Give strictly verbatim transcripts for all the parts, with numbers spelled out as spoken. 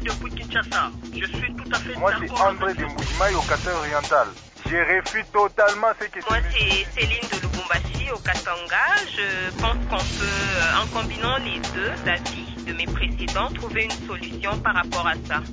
depuis Kinshasa. Je suis tout à fait Moi, c'est André de Moujimaï au Katanga oriental. Je réfute totalement ce que Moi, c'est Céline de Lubumbashi au Katanga. Je pense qu'on peut, en combinant les deux avis de mes précédents, trouver une solution par rapport à ça.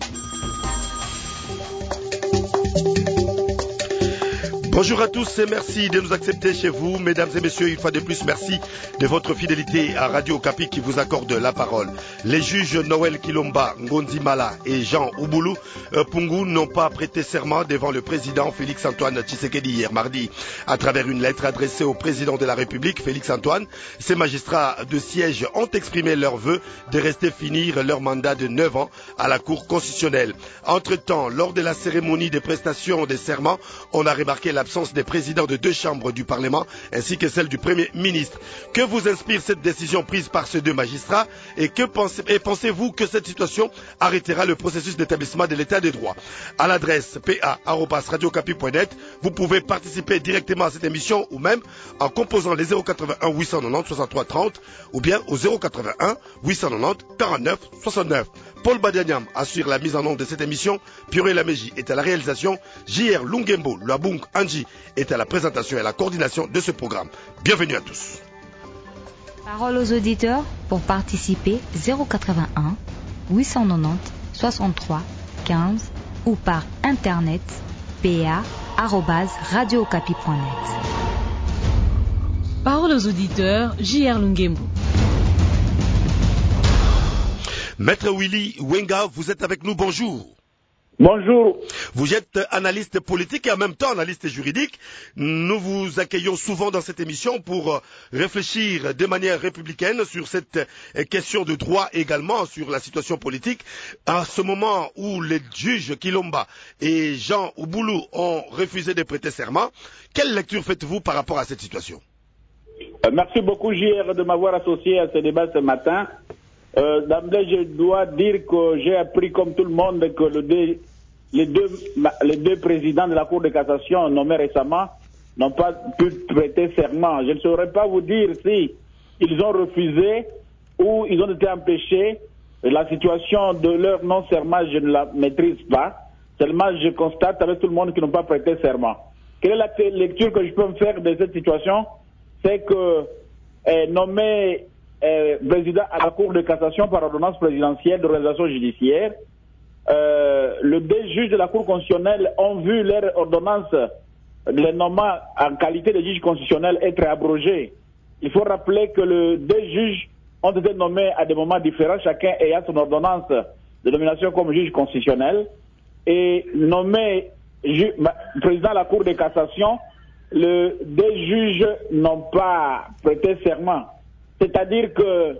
Bonjour à tous et merci de nous accepter chez vous. Mesdames et messieurs, une fois de plus, merci de votre fidélité à Radio Okapi qui vous accorde la parole. Les juges Noël Kilomba, Ngonzi Mala et Jean Ouboulou euh, Pungu n'ont pas prêté serment devant le président Félix-Antoine Tshisekedi hier mardi. À travers une lettre adressée au président de la République, Félix-Antoine, ces magistrats de siège ont exprimé leur vœu de rester finir leur mandat de neuf ans à la Cour constitutionnelle. Entre-temps, lors de la cérémonie des prestations des serments, on a remarqué l'absence des présidents de deux chambres du Parlement ainsi que celle du Premier ministre. Que vous inspire cette décision prise par ces deux magistrats et, que pensez, et pensez-vous que cette situation arrêtera le processus d'établissement de l'état de droit? À l'adresse p a arobase radio okapi point net, vous pouvez participer directement à cette émission ou même en composant les zéro quatre-vingt-un huit cent quatre-vingt-dix soixante-trois trente ou bien au zéro quatre-vingt-un huit cent quatre-vingt-dix quarante-neuf soixante-neuf. Paul Badianiam assure la mise en onde de cette émission, Purée Laméji est à la réalisation, J R Lungembo Luabung Anji est à la présentation et à la coordination de ce programme. Bienvenue à tous. Parole aux auditeurs pour participer zéro quatre-vingt-un huit cent quatre-vingt-dix soixante-trois quinze ou par internet p a arobase radio okapi point net. Parole aux auditeurs, J R Lungembo. Maître Willy Wenga, vous êtes avec nous, bonjour. Bonjour. Vous êtes analyste politique et en même temps analyste juridique. Nous vous accueillons souvent dans cette émission pour réfléchir de manière républicaine sur cette question de droit également, sur la situation politique. À ce moment où les juges Kilomba et Jean Ouboulou ont refusé de prêter serment, quelle lecture faites-vous par rapport à cette situation? euh, Merci beaucoup J R de m'avoir associé à ce débat ce matin. Euh, D'emblée, je dois dire que j'ai appris comme tout le monde que le dé, les, deux, les deux présidents de la Cour de cassation nommés récemment n'ont pas pu prêter serment. Je ne saurais pas vous dire si ils ont refusé ou ils ont été empêchés. La situation de leur non-serment, je ne la maîtrise pas. Seulement, je constate avec tout le monde qu'ils n'ont pas prêté serment. Quelle est la lecture que je peux me faire de cette situation? C'est que euh, nommer Euh, président à la Cour de cassation par ordonnance présidentielle de réalisation judiciaire, euh, le deux juges de la Cour constitutionnelle ont vu leur ordonnance, les nommant en qualité de juge constitutionnel, être abrogée. Il faut rappeler que les deux juges ont été nommés à des moments différents, chacun ayant son ordonnance de nomination comme juge constitutionnel, et nommé ju président de la Cour de cassation, les deux juges n'ont pas prêté serment. C'est-à-dire que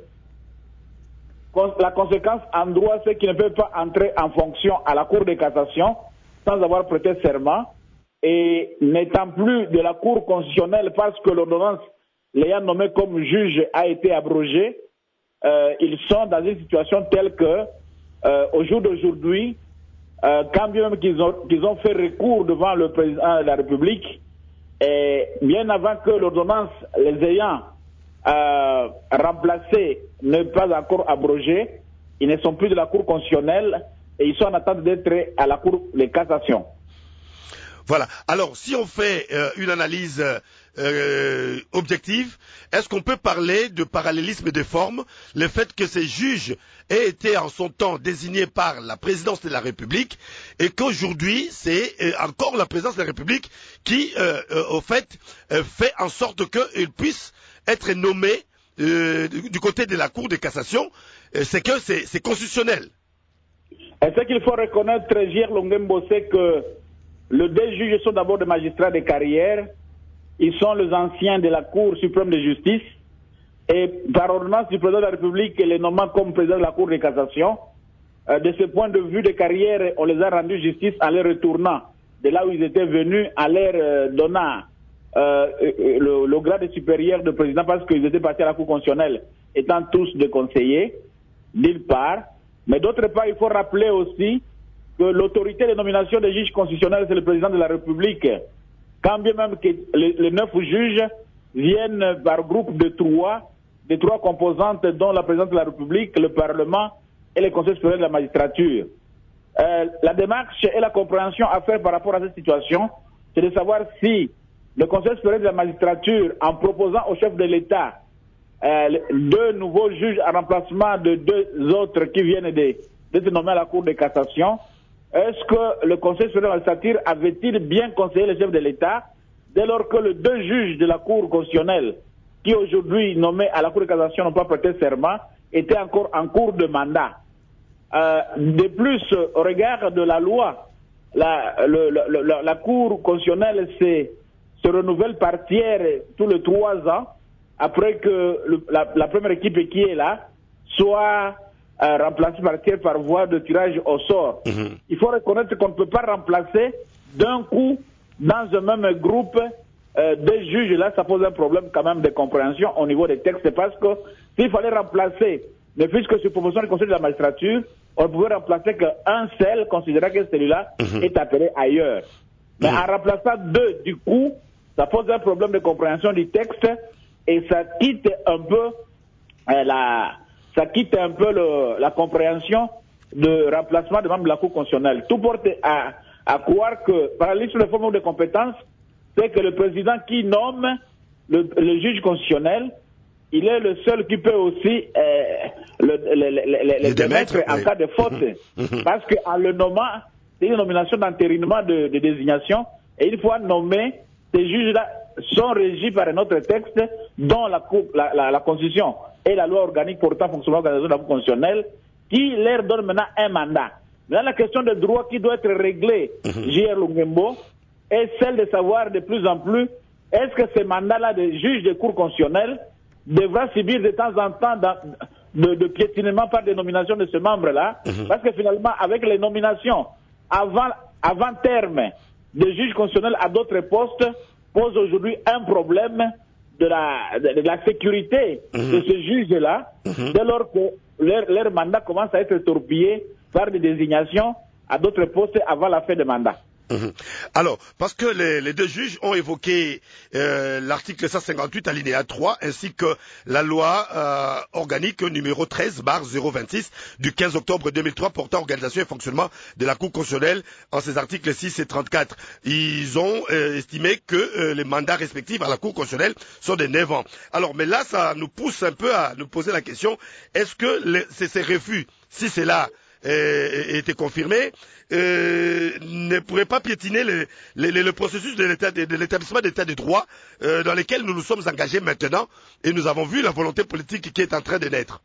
la conséquence en droit, c'est qu'ils ne peuvent pas entrer en fonction à la Cour de cassation sans avoir prêté serment. Et n'étant plus de la Cour constitutionnelle parce que l'ordonnance l'ayant nommé comme juge a été abrogée, euh, ils sont dans une situation telle que, euh, au jour d'aujourd'hui, euh, quand bien même qu'ils ont, qu'ils ont fait recours devant le président de la République, et bien avant que l'ordonnance les ayant Euh, remplacés, ne pas encore abrogés, ils ne sont plus de la Cour constitutionnelle et ils sont en attente d'être à la Cour de cassation. Voilà. Alors, si on fait euh, une analyse euh, objective, est-ce qu'on peut parler de parallélisme des formes? Le fait que ces juges aient été en son temps désignés par la présidence de la République et qu'aujourd'hui, c'est euh, encore la présidence de la République qui, euh, euh, au fait, euh, fait en sorte qu'ils puissent être nommé euh, du, du côté de la Cour de cassation, euh, c'est que c'est constitutionnel. Et ce qu'il faut reconnaître, J R Lungembo, c'est que les deux juges sont d'abord des magistrats de carrière, ils sont les anciens de la Cour suprême de justice, et par ordonnance du président de la République, les nommant comme président de la Cour de cassation, euh, de ce point de vue de carrière, on les a rendus justice en les retournant de là où ils étaient venus, en leur euh, donnant Euh, le, le grade supérieur de président parce qu'ils étaient partis à la Cour constitutionnelle étant tous des conseillers, d'une part. Mais d'autre part, il faut rappeler aussi que l'autorité de nomination des juges constitutionnels, c'est le président de la République. Quand bien même que les, les neuf juges viennent par groupe de trois, de trois composantes, dont la présidence de la République, le Parlement et le Conseil supérieur de la magistrature. euh, la démarche et la compréhension à faire par rapport à cette situation, c'est de savoir si le Conseil supérieur de la magistrature, en proposant au chef de l'État euh, deux nouveaux juges en remplacement de deux autres qui viennent de, de se nommer à la Cour de cassation, est-ce que le Conseil supérieur de la magistrature avait-il bien conseillé le chef de l'État dès lors que les deux juges de la Cour constitutionnelle qui aujourd'hui nommés à la Cour de cassation n'ont pas prêté serment, étaient encore en cours de mandat. Euh, de plus, au regard de la loi, la, le, le, la, la Cour constitutionnelle se, se renouvelle par tiers tous les trois ans, après que le, la, la première équipe qui est là soit euh, remplacée par tiers par voie de tirage au sort. Mm-hmm. Il faut reconnaître qu'on ne peut pas remplacer d'un coup dans un même groupe euh, des juges. Là, ça pose un problème quand même de compréhension au niveau des textes, parce que s'il fallait remplacer, ne fût-ce que sur proposition du Conseil de la magistrature, on ne pouvait remplacer qu'un seul, considérant que celui-là mmh. est appelé ailleurs. Mais mmh. en remplaçant deux, du coup, ça pose un problème de compréhension du texte et ça quitte un peu euh, la, ça quitte un peu le, la compréhension de remplacement de membres de la Cour constitutionnelle. Tout porte à, à croire que, par la liste sur les formes de compétences, c'est que le président qui nomme le, le juge constitutionnel, il est le seul qui peut aussi euh, le, le, le, le, le démettre en oui. cas de faute. Mmh. Parce qu'en le nommant, c'est une nomination d'entérinement de, de désignation, et une fois nommés, ces juges-là sont régis par un autre texte, dont la, la, la, la Constitution et la loi organique portant fonctionnement de la Cour constitutionnelle, qui leur donne maintenant un mandat. Maintenant, la question de droit qui doit être réglée, mmh. J R Lungembo, est celle de savoir de plus en plus, est-ce que ces mandats-là de juge de Cour constitutionnelle devra subir de temps en temps de, de piétinement par des nominations de ce membre-là, mmh. parce que finalement, avec les nominations avant, avant terme de juges constitutionnels à d'autres postes, pose aujourd'hui un problème de la, de, de la sécurité mmh. de ces juges-là, mmh. dès lors que leur, leur mandat commence à être torpillé par des désignations à d'autres postes avant la fin du mandat. Mmh. Alors, parce que les, les deux juges ont évoqué euh, l'article cent cinquante-huit alinéa trois ainsi que la loi euh, organique numéro treize barre zéro vingt-six du quinze octobre deux mille trois portant organisation et fonctionnement de la Cour constitutionnelle en ses articles six et trente-quatre. Ils ont euh, estimé que euh, les mandats respectifs à la Cour constitutionnelle sont de neuf ans. Alors, mais là, ça nous pousse un peu à nous poser la question, est-ce que les, ces, ces refus, si c'est là, Euh, était confirmé, euh, ne pourrait pas piétiner le, le, le processus de l'établissement d'état de droit euh, dans lequel nous nous sommes engagés maintenant, et nous avons vu la volonté politique qui est en train de naître.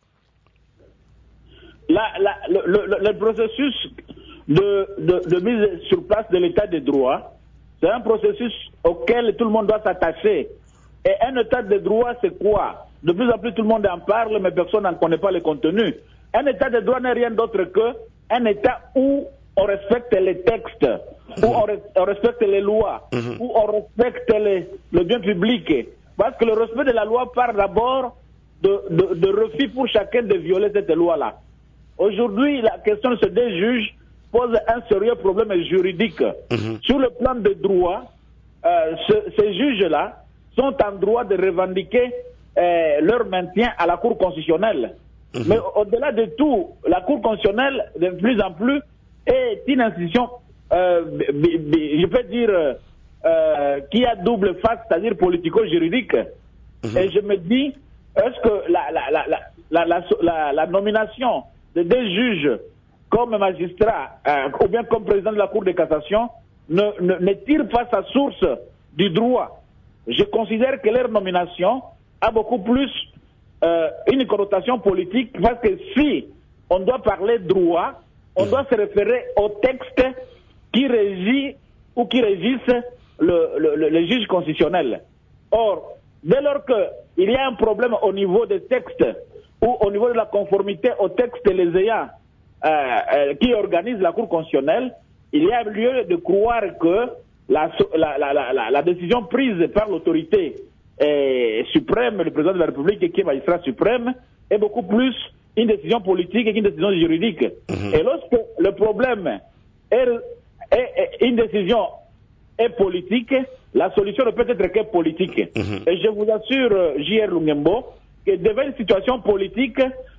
La, la, le, le, le processus de, de, de mise sur place de l'état de droit, c'est un processus auquel tout le monde doit s'attacher. Et un état de droit, c'est quoi? De plus en plus, tout le monde en parle, mais personne n'en connaît pas le contenu. Un état de droit n'est rien d'autre qu'un état où on respecte les textes, où on, re, on respecte les lois, mmh. où on respecte les, le bien public. Parce que le respect de la loi part d'abord de, de, de refus pour chacun de violer cette loi-là. Aujourd'hui, la question de ces deux juges pose un sérieux problème juridique. Mmh. Sur le plan de droit, euh, ce, ces juges-là sont en droit de revendiquer euh, leur maintien à la Cour constitutionnelle. Mmh. Mais au-delà de tout, la Cour constitutionnelle, de plus en plus, est une institution, euh, b, b, je peux dire, euh, qui a double face, c'est-à-dire politico-juridique. Mmh. Et je me dis, est-ce que la, la, la, la, la, la, la nomination de deux juges comme magistrats, euh, ou bien comme président de la Cour de cassation, ne, ne, ne tire pas sa source du droit? Je considère que leur nomination a beaucoup plus Euh, une connotation politique, parce que si on doit parler droit, on doit se référer au texte qui régit ou qui régisse le, le, le, le juge constitutionnel. Or, dès lors qu'il y a un problème au niveau des textes ou au niveau de la conformité aux textes les ayants euh, euh, qui organisent la Cour constitutionnelle, il y a lieu de croire que la, la, la, la, la décision prise par l'autorité Euh, suprême, le président de la République qui est magistrat suprême, est beaucoup plus une décision politique qu'une décision juridique. Mmh. Et lorsque le problème est, est, est une décision est politique, la solution ne peut être que politique. Mmh. Et je vous assure, J R Lungembo, que devant une situation politique,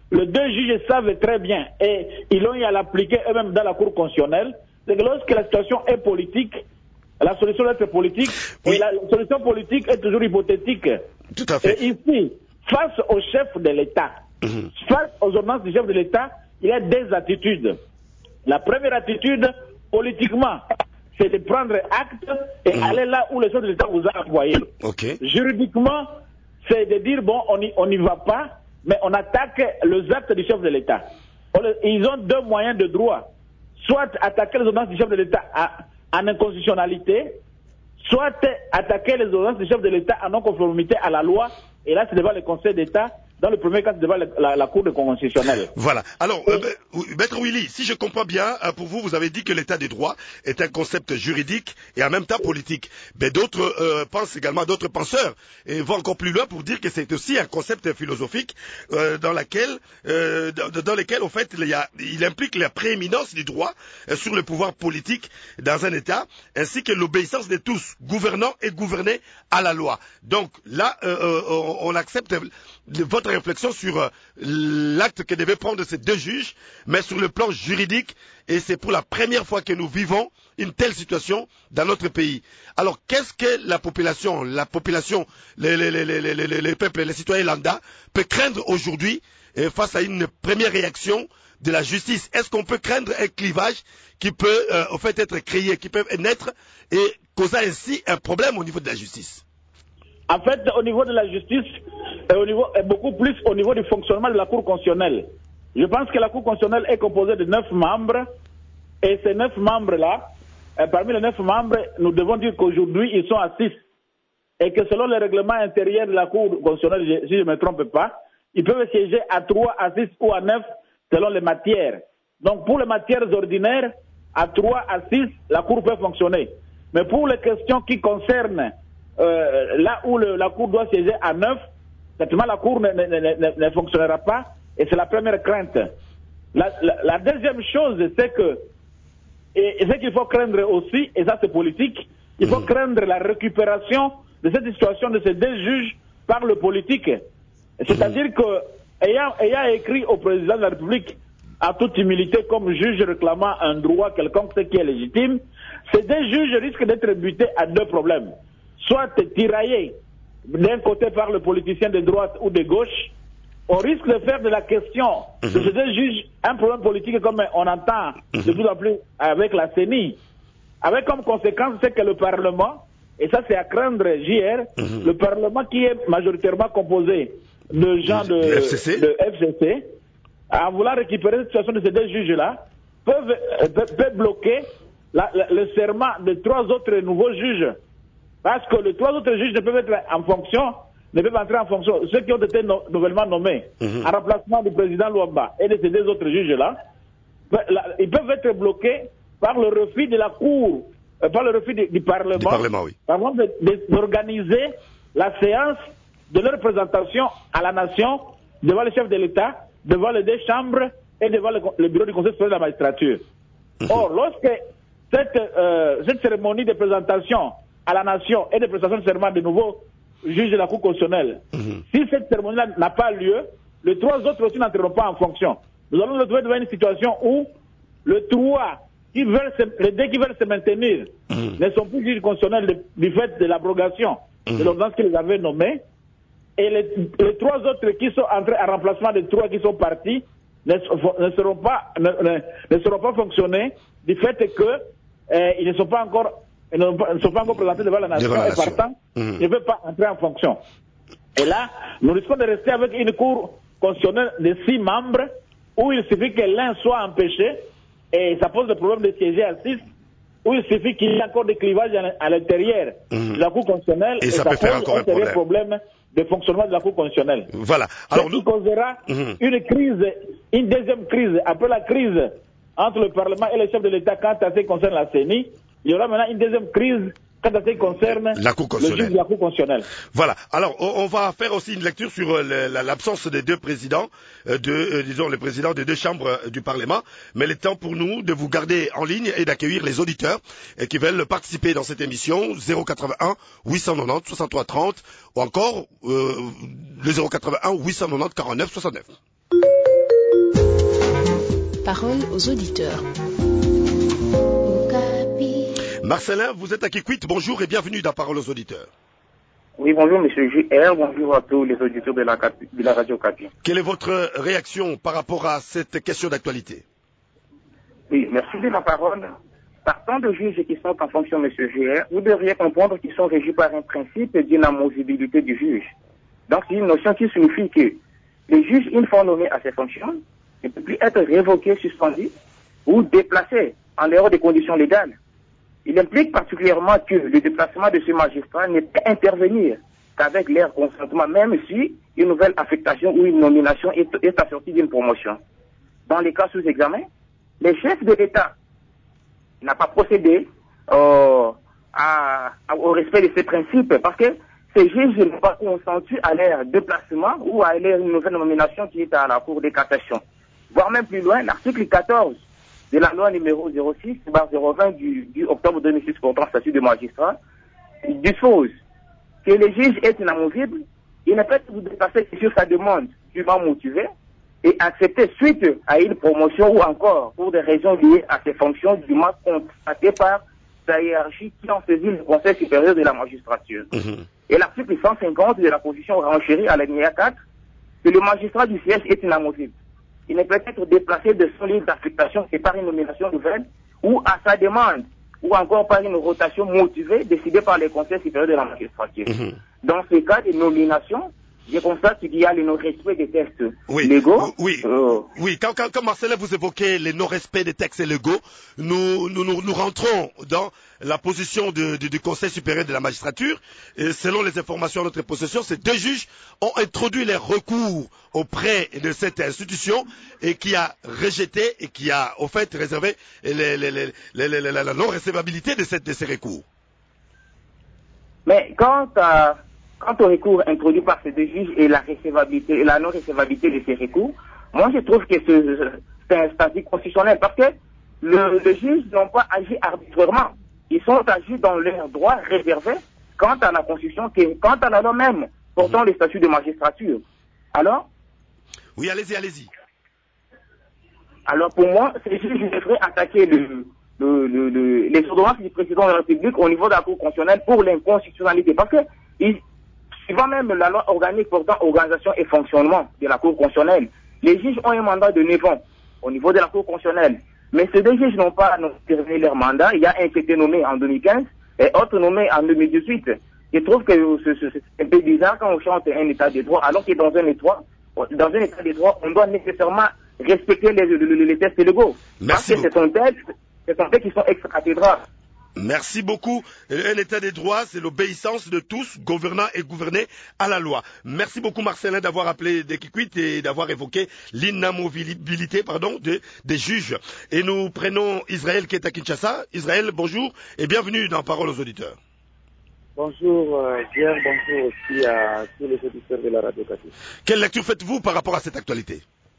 les deux juges savent très bien, et ils l'ont eu à l'appliquer eux-mêmes dans la Cour constitutionnelle, c'est que lorsque la situation est politique, la solution doit être politique, oui. Et la solution politique est toujours hypothétique. Tout à fait. Et ici, face au chef de l'État, mmh. face aux ordonnances du chef de l'État, il y a des attitudes. La première attitude, politiquement, c'est de prendre acte et mmh. aller là où le chef de l'État vous a envoyé. Okay. Juridiquement, c'est de dire, bon, on n'y va pas, mais on attaque les actes du chef de l'État. Ils ont deux moyens de droit. Soit attaquer les ordonnances du chef de l'État en inconstitutionnalité, soit attaquer les ordonnances du chef de l'État en non-conformité à la loi, et là c'est devant le Conseil d'État, dans le premier cas c'est devant la, la, la Cour de constitutionnelle. Voilà. Alors, euh, Maître Willy, si je comprends bien, pour vous, vous avez dit que l'État des droits est un concept juridique et en même temps politique. Mais d'autres euh, pensent également, d'autres penseurs, et vont encore plus loin pour dire que c'est aussi un concept philosophique euh, dans lequel, euh, dans, dans lequel, en fait, il, y a, il implique la prééminence du droit euh, sur le pouvoir politique dans un État, ainsi que l'obéissance de tous, gouvernants et gouvernés à la loi. Donc là, euh, euh, on, on accepte votre réflexion sur euh, l'acte que devaient prendre ces deux juges, mais sur le plan juridique, et c'est pour la première fois que nous vivons une telle situation dans notre pays. Alors, qu'est-ce que la population, la population, les, les, les, les, les, les peuples, les citoyens lambda peut craindre aujourd'hui euh, face à une première réaction de la justice? Est-ce qu'on peut craindre un clivage qui peut, euh, au fait, être créé, qui peut naître et causer ainsi un problème au niveau de la justice? En fait, au niveau de la justice, et, au niveau, et beaucoup plus au niveau du fonctionnement de la Cour constitutionnelle. Je pense que la Cour constitutionnelle est composée de neuf membres, et ces neuf membres-là, euh, parmi les neuf membres, nous devons dire qu'aujourd'hui, ils sont à six. Et que selon le règlement intérieur de la Cour constitutionnelle, si je ne me trompe pas, ils peuvent siéger à trois, à six ou à neuf selon les matières. Donc pour les matières ordinaires, à trois, à six, la Cour peut fonctionner. Mais pour les questions qui concernent Euh, là où le, la Cour doit siéger à neuf, certainement la Cour ne, ne, ne, ne fonctionnera pas, et c'est la première crainte. La, la, la deuxième chose, c'est que, et, et ce qu'il faut craindre aussi, et ça c'est politique, il faut mmh. craindre la récupération de cette situation de ces deux juges par le politique. C'est-à-dire mmh. que, ayant, ayant écrit au président de la République, à toute humilité, comme juge réclamant un droit quelconque, ce qui est légitime, ces deux juges risquent d'être butés à deux problèmes. Soit tiraillés d'un côté par le politicien de droite ou de gauche, on risque de faire de la question de ces deux juges un problème politique comme on entend de plus en plus avec la C E N I, avec comme conséquence c'est que le Parlement, et ça c'est à craindre J R, le Parlement qui est majoritairement composé de gens de, de F C C, de F C C, en voulant récupérer la situation de ces deux juges-là, peuvent, peuvent, peuvent bloquer la, la, le serment de trois autres nouveaux juges. Parce que les trois autres juges ne peuvent être en fonction, ne peuvent entrer en fonction, ceux qui ont été no nouvellement nommés, mm-hmm. en remplacement du président Luamba et de ces deux autres juges-là, ils peuvent être bloqués par le refus de la Cour, euh, par le refus du, du Parlement, du Parlement oui. par exemple d'organiser la séance de leur présentation à la nation devant le chef de l'État, devant les deux chambres et devant le, le bureau du Conseil supérieur de la magistrature. Mm-hmm. Or, lorsque cette, euh, cette cérémonie de présentation à la nation et de prestation de serment de nouveaux juges de la Cour constitutionnelle. Mmh. Si cette cérémonie-là n'a pas lieu, les trois autres aussi n'entreront pas en fonction. Nous allons nous retrouver devant une situation où le trois, qui veulent se, les deux qui veulent se maintenir, mmh. ne sont plus juges constitutionnels de, du fait de l'abrogation mmh. de l'ordonnance qui les avait nommés, et les, les trois autres qui sont entrés en remplacement des trois qui sont partis ne, ne seront pas ne, ne, ne seront pas fonctionnés du fait que euh, ils ne sont pas encore Ils ne sont pas encore présentés devant la nation devant la et partant, mmh. ils ne peuvent pas entrer en fonction. Et là, nous risquons de rester avec une cour constitutionnelle de six membres où il suffit que l'un soit empêché et ça pose le problème de siéger à six, où il suffit qu'il y ait encore des clivages à l'intérieur mmh. de la cour constitutionnelle et, et ça, ça peut ça faire encore un problème. problème de fonctionnement de la cour constitutionnelle. Voilà. Alors, ce qui nous... causera mmh. une crise, une deuxième crise, après la crise entre le Parlement et les chefs de l'État quand ça concerne la C E N I. Il y aura maintenant une deuxième crise quand ça concerne la Cour le juge de la Cour constitutionnelle. Voilà. Alors, on, on va faire aussi une lecture sur euh, l'absence des deux présidents, euh, de, euh, disons, les présidents des deux chambres euh, du Parlement. Mais il est temps pour nous de vous garder en ligne et d'accueillir les auditeurs euh, qui veulent participer dans cette émission zéro quatre-vingt-un huit cent quatre-vingt-dix soixante-trois trente ou encore euh, le zéro quatre-vingt-un huit cent quatre-vingt-dix quarante-neuf soixante-neuf. Parole aux auditeurs. Marcelin, vous êtes à Kikwit, bonjour et bienvenue dans Parole aux auditeurs. Oui, bonjour Monsieur J R, bonjour à tous les auditeurs de la, de la radio Capi. Quelle est votre réaction par rapport à cette question d'actualité? Oui, merci de la parole. Partant de juges qui sont en fonction, Monsieur J R, vous devriez comprendre qu'ils sont régis par un principe d'inamovibilité du juge. Donc c'est une notion qui signifie que les juges, une fois nommés à ces fonctions, ne peuvent plus être révoqués, suspendus ou déplacés en dehors des conditions légales. Il implique particulièrement que le déplacement de ce magistrat ne peut intervenir qu'avec leur consentement, même si une nouvelle affectation ou une nomination est, est assortie d'une promotion. Dans les cas sous examen, les chefs de l'État n'ont pas procédé euh, à, à, au respect de ces principes parce que ces juges n'ont pas consenti à leur déplacement ou à leur nouvelle nomination qui est à la Cour des cassations. Voire même plus loin, l'article quatorze de la loi numéro zéro six zéro vingt du, du octobre deux mille six portant statut de magistrat, il dispose que le juge est inamovible, il ne peut vous déplacer que sur sa demande dûment motivée et accepter suite à une promotion ou encore pour des raisons liées à ses fonctions dûment constatées par sa hiérarchie qui en saisit le Conseil supérieur de la magistrature. Mmh. Et l'article cent cinquante de la Constitution renchérit à l'alinéa quatre que le magistrat du siège est inamovible. Il ne peut être déplacé de son lieu d'affectation que par une nomination nouvelle ou à sa demande, ou encore par une rotation motivée décidée par le Conseil supérieur de la magistrature. Mmh. Dans ce cas de nomination, je constate qu'il y a le non-respect des textes oui, légaux. Oui, euh, oui. Quand, quand, quand Marcelin vous évoquez le non-respect des textes légaux, nous, nous, nous, nous rentrons dans la position de, de, du Conseil supérieur de la magistrature. Et selon les informations à notre possession, ces deux juges ont introduit les recours auprès de cette institution et qui a rejeté et qui a, au fait, réservé les, les, les, les, les, les, la non-recevabilité de, cette, de ces recours. Mais quant à... Quant au recours introduit par ces deux juges et la recevabilité et la non-recevabilité de ces recours, moi je trouve que c'est un statut constitutionnel parce que le, les juges n'ont pas agi arbitrairement. Ils sont agis dans leurs droits réservés quant à la Constitution, quant à la loi même portant mmh. le statut de magistrature. Alors Oui, allez-y, allez-y. Alors pour moi, ces juges devraient attaquer le, le, le, le, les ordonnances du président de la République au niveau de la Cour constitutionnelle pour l'inconstitutionnalité. Parce que ils, suivant même la loi organique portant organisation et fonctionnement de la Cour constitutionnelle, les juges ont un mandat de neuf ans au niveau de la Cour constitutionnelle. Mais ces deux juges n'ont pas terminé leur mandat. Il y a un qui a été nommé en deux mille quinze et autre nommé en deux mille dix-huit. Je trouve que c'est un peu bizarre quand on chante un état de droit, alors que dans un état, dans un état de droit, on doit nécessairement respecter les, les, les textes légaux. Merci Parce que c'est un texte, c'est un texte qui sont extra-cathédrales. Merci beaucoup. Un état de droit, c'est l'obéissance de tous, gouvernants et gouvernés à la loi. Merci beaucoup Marcelin d'avoir appelé des Kikwit et d'avoir évoqué l'inamovibilité pardon, de, des juges. Et nous prenons Israël qui est à Kinshasa. Israël, bonjour et bienvenue dans Parole aux auditeurs. Bonjour euh, Pierre, bonjour aussi à tous les auditeurs de la radio Capi. Quelle lecture faites-vous par rapport à cette actualité?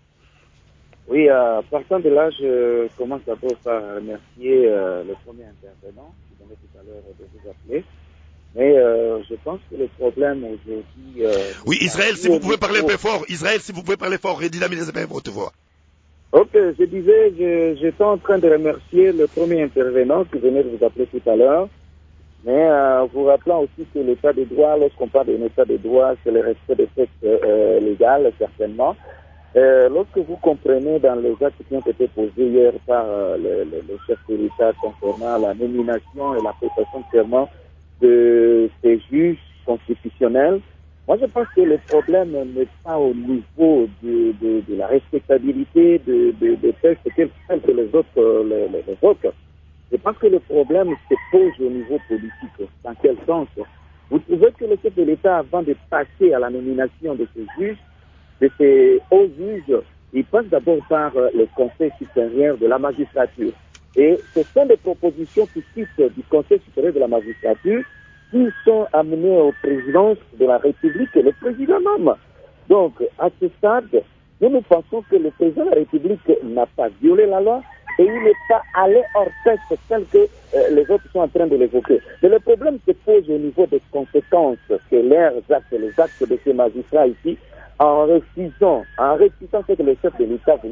Oui, euh, partant de là, je commence d'abord par remercier euh, le premier intervenant qui venait tout à l'heure de vous appeler. Mais euh, je pense que le problème aujourd'hui... Euh, oui, Israël, si vous pouvez parler un peu fort. Israël, si vous pouvez parler fort et dynamiser un peu votre voix. Ok, je disais, je, j'étais en train de remercier le premier intervenant qui venait de vous appeler tout à l'heure. Mais euh, vous rappelant aussi que l'état de droit, lorsqu'on parle d'un état de droit, c'est le respect des textes euh, légaux, certainement. Euh, lorsque vous comprenez dans les actes qui ont été posés hier par euh, le, le, le chef de l'État concernant la nomination et la prestation de serment de ces juges constitutionnels, moi je pense que le problème n'est pas au niveau de, de, de la respectabilité de, de, de textes tels que les autres euh, les, les, les autres. Je pense que le problème se pose au niveau politique. Dans quel sens? Vous trouvez que le chef de l'État, avant de passer à la nomination de ces juges, de ces hauts juges, il passe d'abord par euh, le Conseil supérieur de la magistrature. Et ce sont des propositions qui quittent du Conseil supérieur de la magistrature qui sont amenées au président de la République et le président même. Donc, à ce stade, nous nous pensons que le président de la République n'a pas violé la loi et il n'est pas allé hors texte tel que euh, les autres sont en train de l'évoquer. Mais le problème se pose au niveau des conséquences que leurs actes, les actes de ces magistrats ici, en refusant, en refusant ce que le chef de l'État voulait,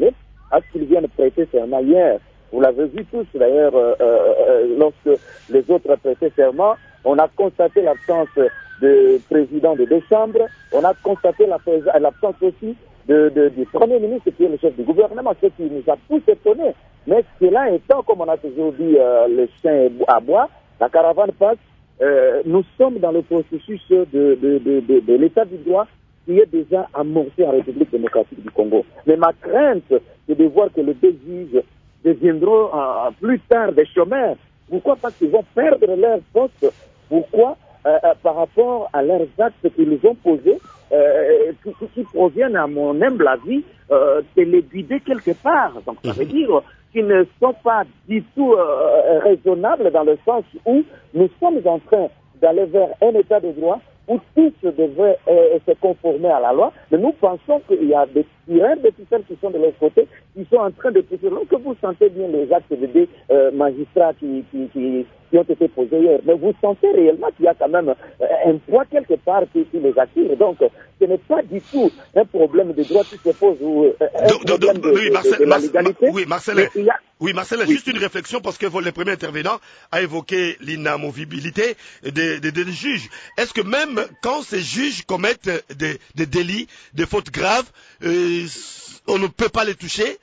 à ce qu'ils viennent prêter serment hier. Vous l'avez vu tous d'ailleurs, euh, euh, lorsque les autres prêtaient serment, on a constaté l'absence du président de deux chambres, on a constaté l'absence aussi de, de, du Premier ministre qui est le chef du gouvernement, ce qui nous a tous étonnés. Mais cela étant, comme on a toujours dit, euh, le chien à bois, la caravane passe, euh, nous sommes dans le processus de, de, de, de, de l'état du droit qui est déjà amorcé en République démocratique du Congo. Mais ma crainte, c'est de voir que les deux juges deviendront euh, plus tard des chômeurs. Pourquoi? Parce qu'ils vont perdre leur poste. Pourquoi? Euh, euh, par rapport à leurs actes qu'ils ont posés, euh, qui, qui proviennent, à mon humble avis, euh, téléguidés quelque part. Donc ça veut dire qu'ils ne sont pas du tout euh, raisonnables dans le sens où nous sommes en train d'aller vers un état de droit où tous devraient euh, se conformer à la loi, mais nous pensons qu'il y a des tyrans, des ficelles qui sont de l'autre côté, qui sont en train de pousser. Donc vous sentez bien les actes de des euh, magistrats qui, qui, qui, qui ont été posés hier, mais vous sentez réellement qu'il y a quand même euh, un poids quelque part qui, qui les attire. Donc ce n'est pas du tout un problème de droit qui se pose ou euh, un donc, problème donc, de, oui, Marcel, de, de la légalité. Oui, Marcel, a... oui, Marcel oui. juste une réflexion parce que le premier intervenant a évoqué l'inamovibilité des, des, des juges. Est-ce que même quand ces juges commettent des, des délits, des fautes graves, euh, on ne peut pas les toucher?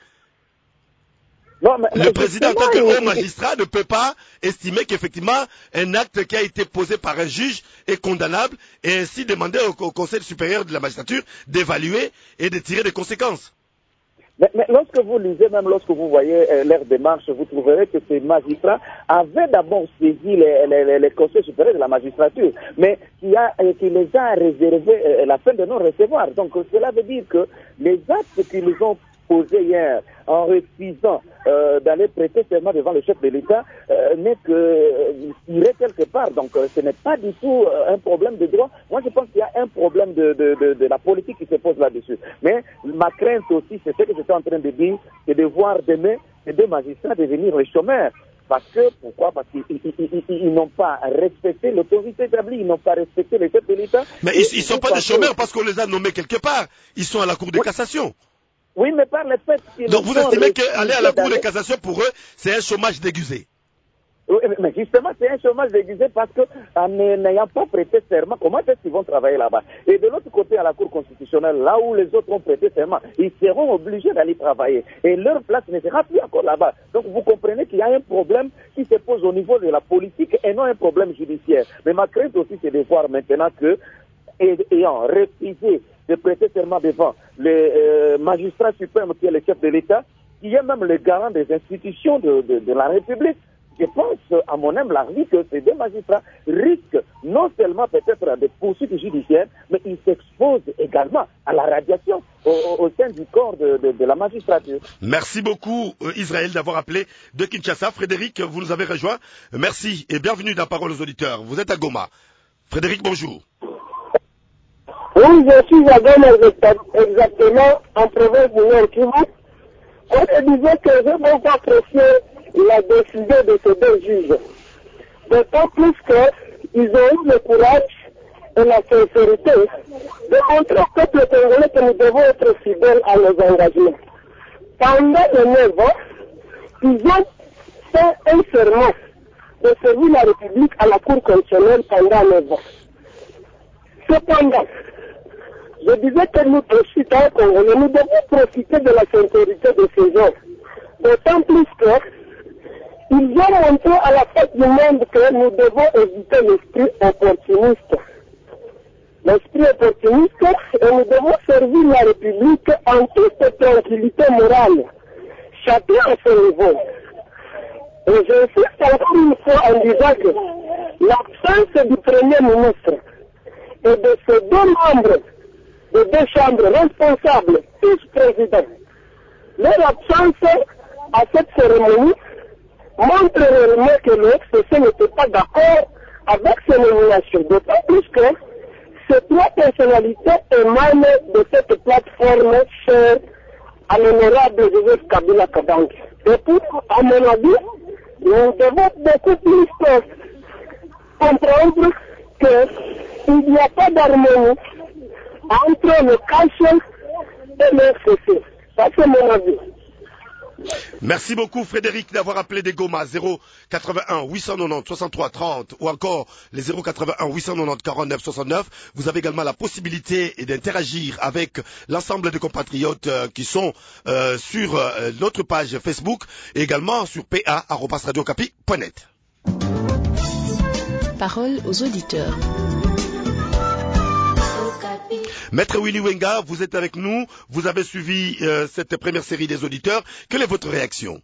Non, mais, le mais président, en tant que haut magistrat, ne peut pas estimer qu'effectivement un acte qui a été posé par un juge est condamnable et ainsi demander au, au Conseil supérieur de la magistrature d'évaluer et de tirer des conséquences. Mais, mais lorsque vous lisez, même lorsque vous voyez euh, leur démarche, vous trouverez que ces magistrats avaient d'abord saisi les, les, les conseils supérieurs de la magistrature, mais qui, a, euh, qui les a réservé euh, la peine de non-recevoir. Donc cela veut dire que les actes qu'ils ont posés hier en refusant euh, d'aller prêter serment devant le chef de l'État euh, n'est que euh, tiré quelque part. Donc euh, ce n'est pas du tout euh, un problème de droit. Moi je pense qu'il y a un problème de, de, de, de la politique qui se pose là-dessus. Mais ma crainte aussi, c'est ce que j'étais en train de dire, c'est de voir demain ces deux magistrats devenir les chômeurs. Parce que, pourquoi? Parce qu'ils ils, ils, ils, ils n'ont pas respecté l'autorité établie, ils n'ont pas respecté les chefs de l'État. Mais ils ne sont pas des chômeurs parce qu'on les a nommés quelque part. Ils sont à la Cour de oui. cassation. Oui, mais par le fait qu'ils Donc vous estimez qu'aller à la Cour de cassation pour eux, c'est un chômage déguisé? Oui, mais justement, c'est un chômage déguisé parce que, en n'ayant pas prêté serment, comment est-ce qu'ils vont travailler là-bas? Et de l'autre côté, à la Cour constitutionnelle, là où les autres ont prêté serment, ils seront obligés d'aller travailler. Et leur place ne sera plus encore là-bas. Donc vous comprenez qu'il y a un problème qui se pose au niveau de la politique et non un problème judiciaire. Mais ma crainte aussi, c'est de voir maintenant que, ayant refusé de prêter serment devant le euh, magistrat suprême qui est le chef de l'État, qui est même le garant des institutions de, de, de la République, je pense, à mon humble avis, que ces deux magistrats risquent non seulement peut-être des poursuites judiciaires, mais ils s'exposent également à la radiation au, au sein du corps de, de, de la magistrature. Merci beaucoup, euh, Israël, d'avoir appelé de Kinshasa. Frédéric, vous nous avez rejoint. Merci et bienvenue dans Parole aux auditeurs. Vous êtes à Goma. Frédéric, bonjour. Oui, je suis à Goma exactement, en province du Nord-Kivu. On se disait que je n'ai pas apprécié la décision de ces deux juges. D'autant plus qu'ils ont eu le courage et la sincérité de montrer au peuple congolais que nous devons être fidèles à nos engagements. Pendant les neuf ans, ils ont fait un serment de servir la République à la Cour constitutionnelle pendant neuf ans. Cependant, je disais que nous, citoyens congolais, nous devons profiter de la sincérité de ces gens. D'autant plus que ils ont montré à la face du monde que nous devons éviter l'esprit opportuniste. L'esprit opportuniste, et nous devons servir la République en toute tranquillité morale. Chacun à son niveau. Et j'insiste encore une fois en disant que l'absence du Premier ministre et de ces deux membres de deux chambres responsables, tous présidents, leur absence à cette cérémonie montre réellement que le F C C n'était pas d'accord avec ces nominations. D'autant plus que ces trois personnalités émanent de cette plateforme chère à l'honorable Joseph Kabila Kabange. Et pour, à mon avis, nous devons beaucoup plus comprendre qu'il n'y a pas d'harmonie entre le K C et le F C C. Ça, c'est mon avis. Merci beaucoup Frédéric d'avoir appelé des Goma zéro quatre-vingt-un huit cent quatre-vingt-dix soixante-trois trente ou encore les zéro quatre-vingt-un huit cent quatre-vingt-dix quarante-neuf soixante-neuf. Vous avez également la possibilité d'interagir avec l'ensemble des compatriotes euh, qui sont euh, sur euh, notre page Facebook et également sur p a arobase radio okapi point net. Parole aux auditeurs. Maître Willy Wenga, vous êtes avec nous, vous avez suivi euh, cette première série des auditeurs. Quelle est votre réaction?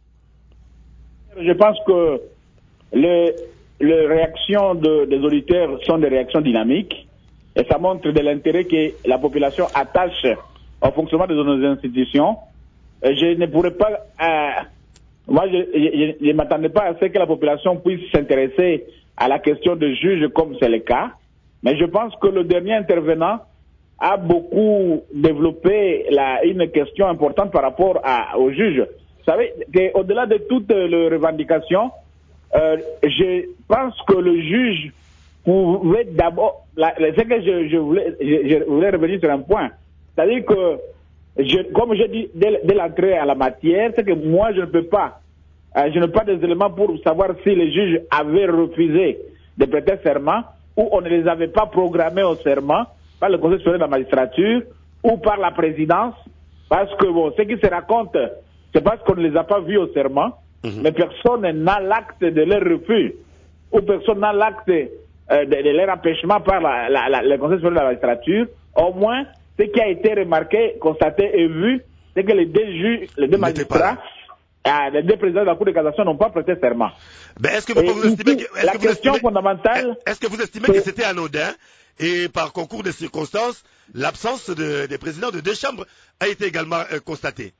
Je pense que les, les réactions de, des auditeurs sont des réactions dynamiques et ça montre de l'intérêt que la population attache au fonctionnement de nos institutions. Et je ne pourrais pas... Euh, moi, je ne m'attendais pas à ce que la population puisse s'intéresser à la question de juge comme c'est le cas. Mais je pense que le dernier intervenant a beaucoup développé la, une question importante par rapport à, au juge. Vous savez, au-delà de toutes les revendications, euh, je pense que le juge pouvait d'abord... C'est que je, je, voulais, je, je voulais revenir sur un point. C'est-à-dire que, je, comme je dis dès, dès l'entrée à la matière, c'est que moi je ne peux pas, euh, je n'ai pas des éléments pour savoir si les juges avaient refusé de prêter serment ou on ne les avait pas programmés au serment par le Conseil supérieur de la magistrature ou par la présidence, parce que bon, ce qui se raconte, c'est parce qu'on ne les a pas vus au serment, mm-hmm. mais personne n'a l'acte de leur refus, ou personne n'a l'acte euh, de, de leur empêchement par la, la, la, le Conseil supérieur de la magistrature. Au moins, ce qui a été remarqué, constaté et vu, c'est que les deux juges, les deux magistrats, euh, les deux présidents de la Cour de cassation n'ont pas prêté serment. Mais est-ce que vous, vous estimez que, est-ce la que vous question estimez, fondamentale, est-ce que vous estimez que c'était anodin et par concours de circonstances, l'absence de, des présidents de deux chambres a été également euh, constatée?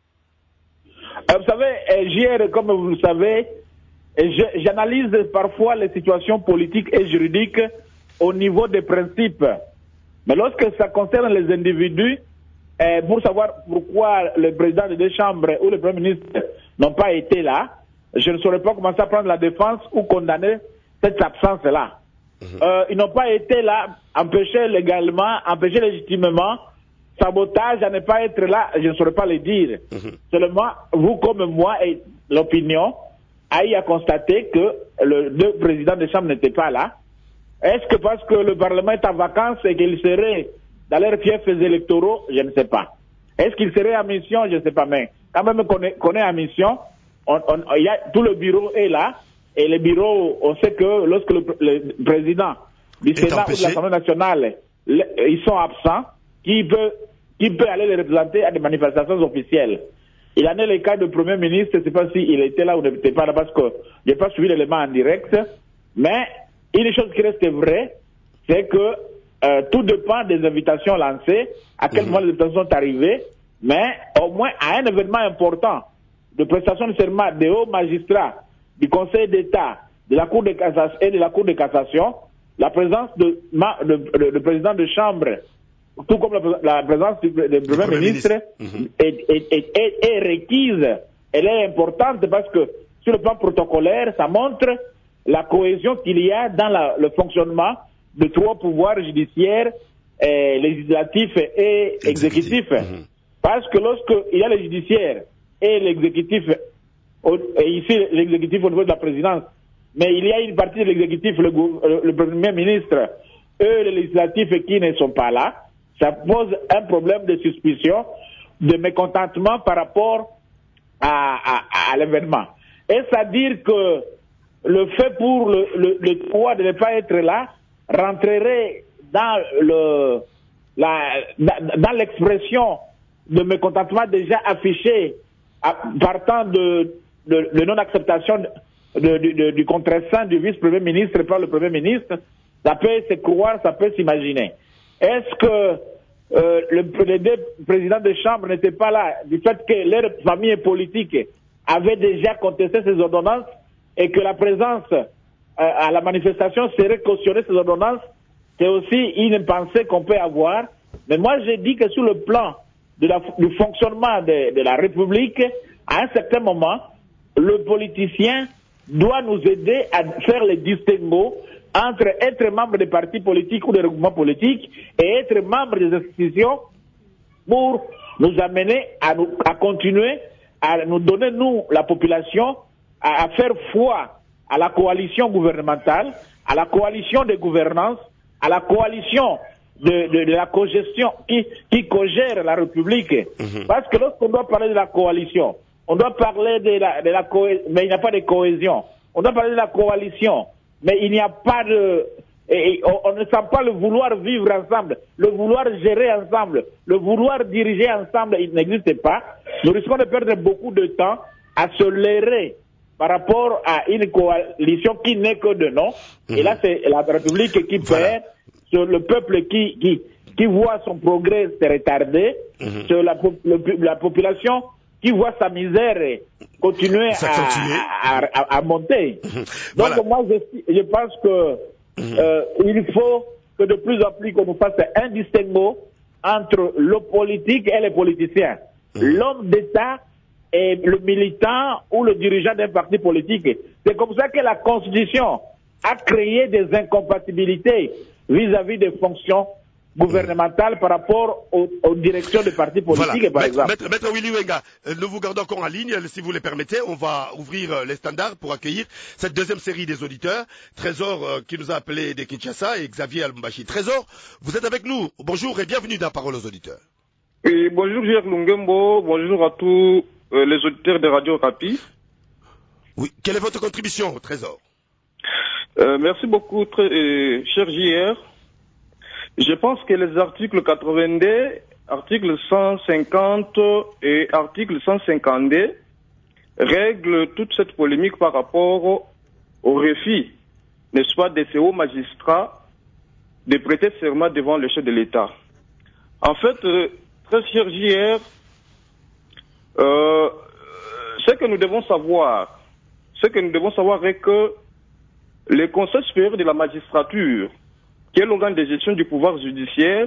euh, Vous savez, euh, hier, comme vous le savez, j'analyse parfois les situations politiques et juridiques au niveau des principes. Mais lorsque ça concerne les individus, euh, pour savoir pourquoi le président de deux chambres ou le premier ministre n'ont pas été là, je ne saurais pas commencer à prendre la défense ou condamner cette absence-là. Mmh. Euh, ils n'ont pas été là, empêchés légalement, empêchés légitimement, sabotage à ne pas être là, je ne saurais pas le dire. Mmh. Seulement, vous comme moi et l'opinion, a eu à constater que le deux présidents de chambre n'étaient pas là. Est-ce que parce que le Parlement est en vacances et qu'ils seraient dans leurs fiefs électoraux? Je ne sais pas. Est-ce qu'ils seraient en mission? Je ne sais pas. Mais quand même qu'on est, qu'on est en mission, on, on, y a, tout le bureau est là. Et le bureau, on sait que lorsque le, le président du Sénat ou de l'Assemblée nationale, le, ils sont absents, qui peut, qui peut aller les représenter à des manifestations officielles? Il en est le cas du Premier ministre, je ne sais pas s'il était là ou n'était pas là parce que je n'ai pas suivi l'élément en direct. Mais une chose qui reste vraie, c'est que euh, tout dépend des invitations lancées, à quel mmh. moment les invitations sont arrivées, mais au moins à un événement important de prestation de serment des hauts magistrats, du Conseil d'État, de la Cour de cassation et de la Cour de cassation, la présence de, de, de, de président de chambre, tout comme la, la présence du, du Premier, Premier ministre, ministre. Mmh. Est, est, est, est, est requise. Elle est importante parce que sur le plan protocolaire, ça montre la cohésion qu'il y a dans la, le fonctionnement de trois pouvoirs judiciaires, et législatifs et exécutifs. Mmh. Parce que lorsqu'il y a le judiciaire et l'exécutif, et ici l'exécutif au niveau de la présidence, mais il y a une partie de l'exécutif, le, le, le Premier ministre, eux les législatifs qui ne sont pas là, ça pose un problème de suspicion, de mécontentement par rapport à, à, à l'événement. Est-ce à dire que le fait pour le, le, le droit de ne pas être là rentrerait dans le la, dans l'expression de mécontentement déjà affiché à, partant de, de, de non-acceptation de, de, de, du contre-saint du vice-premier ministre par le premier ministre? Ça peut se croire, ça peut s'imaginer. Est-ce que euh, le, les deux présidents de chambre n'étaient pas là du fait que leur famille politique avait déjà contesté ces ordonnances et que la présence euh, à la manifestation serait cautionnée ces ordonnances? C'est aussi une pensée qu'on peut avoir. Mais moi, j'ai dit que sur le plan de la, du fonctionnement de, de la République, à un certain moment, le politicien doit nous aider à faire les distinguos entre être membre des partis politiques ou des regroupements politiques et être membre des institutions pour nous amener à, nous, à continuer à nous donner, nous, la population, à, à faire foi à la coalition gouvernementale, à la coalition de gouvernance, à la coalition de, de, de la cogestion qui, qui cogère la République. Mm-hmm. Parce que lorsqu'on doit parler de la coalition, on doit parler de la, de la cohésion, mais il n'y a pas de cohésion. On doit parler de la coalition, mais il n'y a pas de... Et on, on ne sent pas le vouloir vivre ensemble, le vouloir gérer ensemble, le vouloir diriger ensemble, il n'existe pas. Nous risquons de perdre beaucoup de temps à se leurrer par rapport à une coalition qui n'est que de nom. Mmh. Et là, c'est la République qui voilà. perd, sur le peuple qui, qui, qui voit son progrès se retarder, mmh. sur la, le, la population qui voit sa misère continuer à, à, à, à monter. Mmh. Donc voilà. moi, je, je pense que Mmh. Euh, il faut que de plus en plus qu'on nous fasse un distinguo entre le politique et les politiciens. Mmh. L'homme d'État et le militant ou le dirigeant d'un parti politique. C'est comme ça que la Constitution a créé des incompatibilités vis-à-vis des fonctions gouvernementales par rapport aux, aux directions des partis politiques, voilà. par Maître, exemple. Maître, Maître Willy Wenga, euh, nous vous gardons encore en ligne, si vous le permettez. On va ouvrir euh, les standards pour accueillir cette deuxième série des auditeurs. Trésor euh, qui nous a appelé de Kinshasa et Xavier Alumbashi. Trésor, vous êtes avec nous. Bonjour et bienvenue dans Parole aux auditeurs. Oui, bonjour Gérard Lungembo, bonjour à tous euh, les auditeurs de Radio Okapi. Oui, quelle est votre contribution, Trésor? euh, Merci beaucoup, très, euh, cher J R. Je pense que les articles quatre-vingt-deux, article cent cinquante et article cent cinquante-deux règlent toute cette polémique par rapport au refus, n'est-ce pas, des hauts magistrats de prêter serment devant le chef de l'État. En fait, euh, très cher J R, euh, ce que nous devons savoir, ce que nous devons savoir est que le Conseil supérieur de la magistrature, qui est l'organe de gestion du pouvoir judiciaire,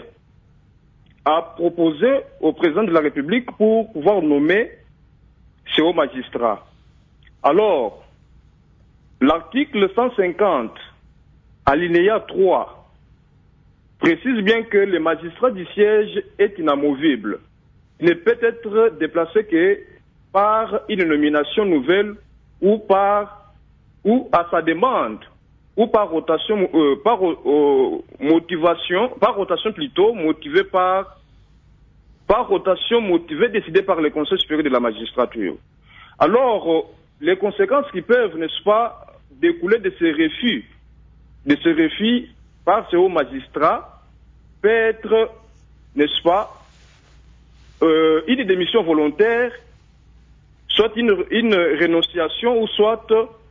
a proposé au président de la République pour pouvoir nommer ces hauts magistrats. Alors, l'article cent cinquante, alinéa trois, précise bien que le magistrat du siège est inamovible. Il ne peut être déplacé que par une nomination nouvelle ou par ou à sa demande, ou par rotation, euh, par euh, motivation, par rotation plutôt, motivée par, par rotation motivée, décidée par le Conseil supérieur de la magistrature. Alors, euh, les conséquences qui peuvent, n'est-ce pas, découler de ces refus, de ces refus par ces hauts magistrats, peut être, n'est-ce pas, euh, une démission volontaire, soit une, une rénonciation, ou soit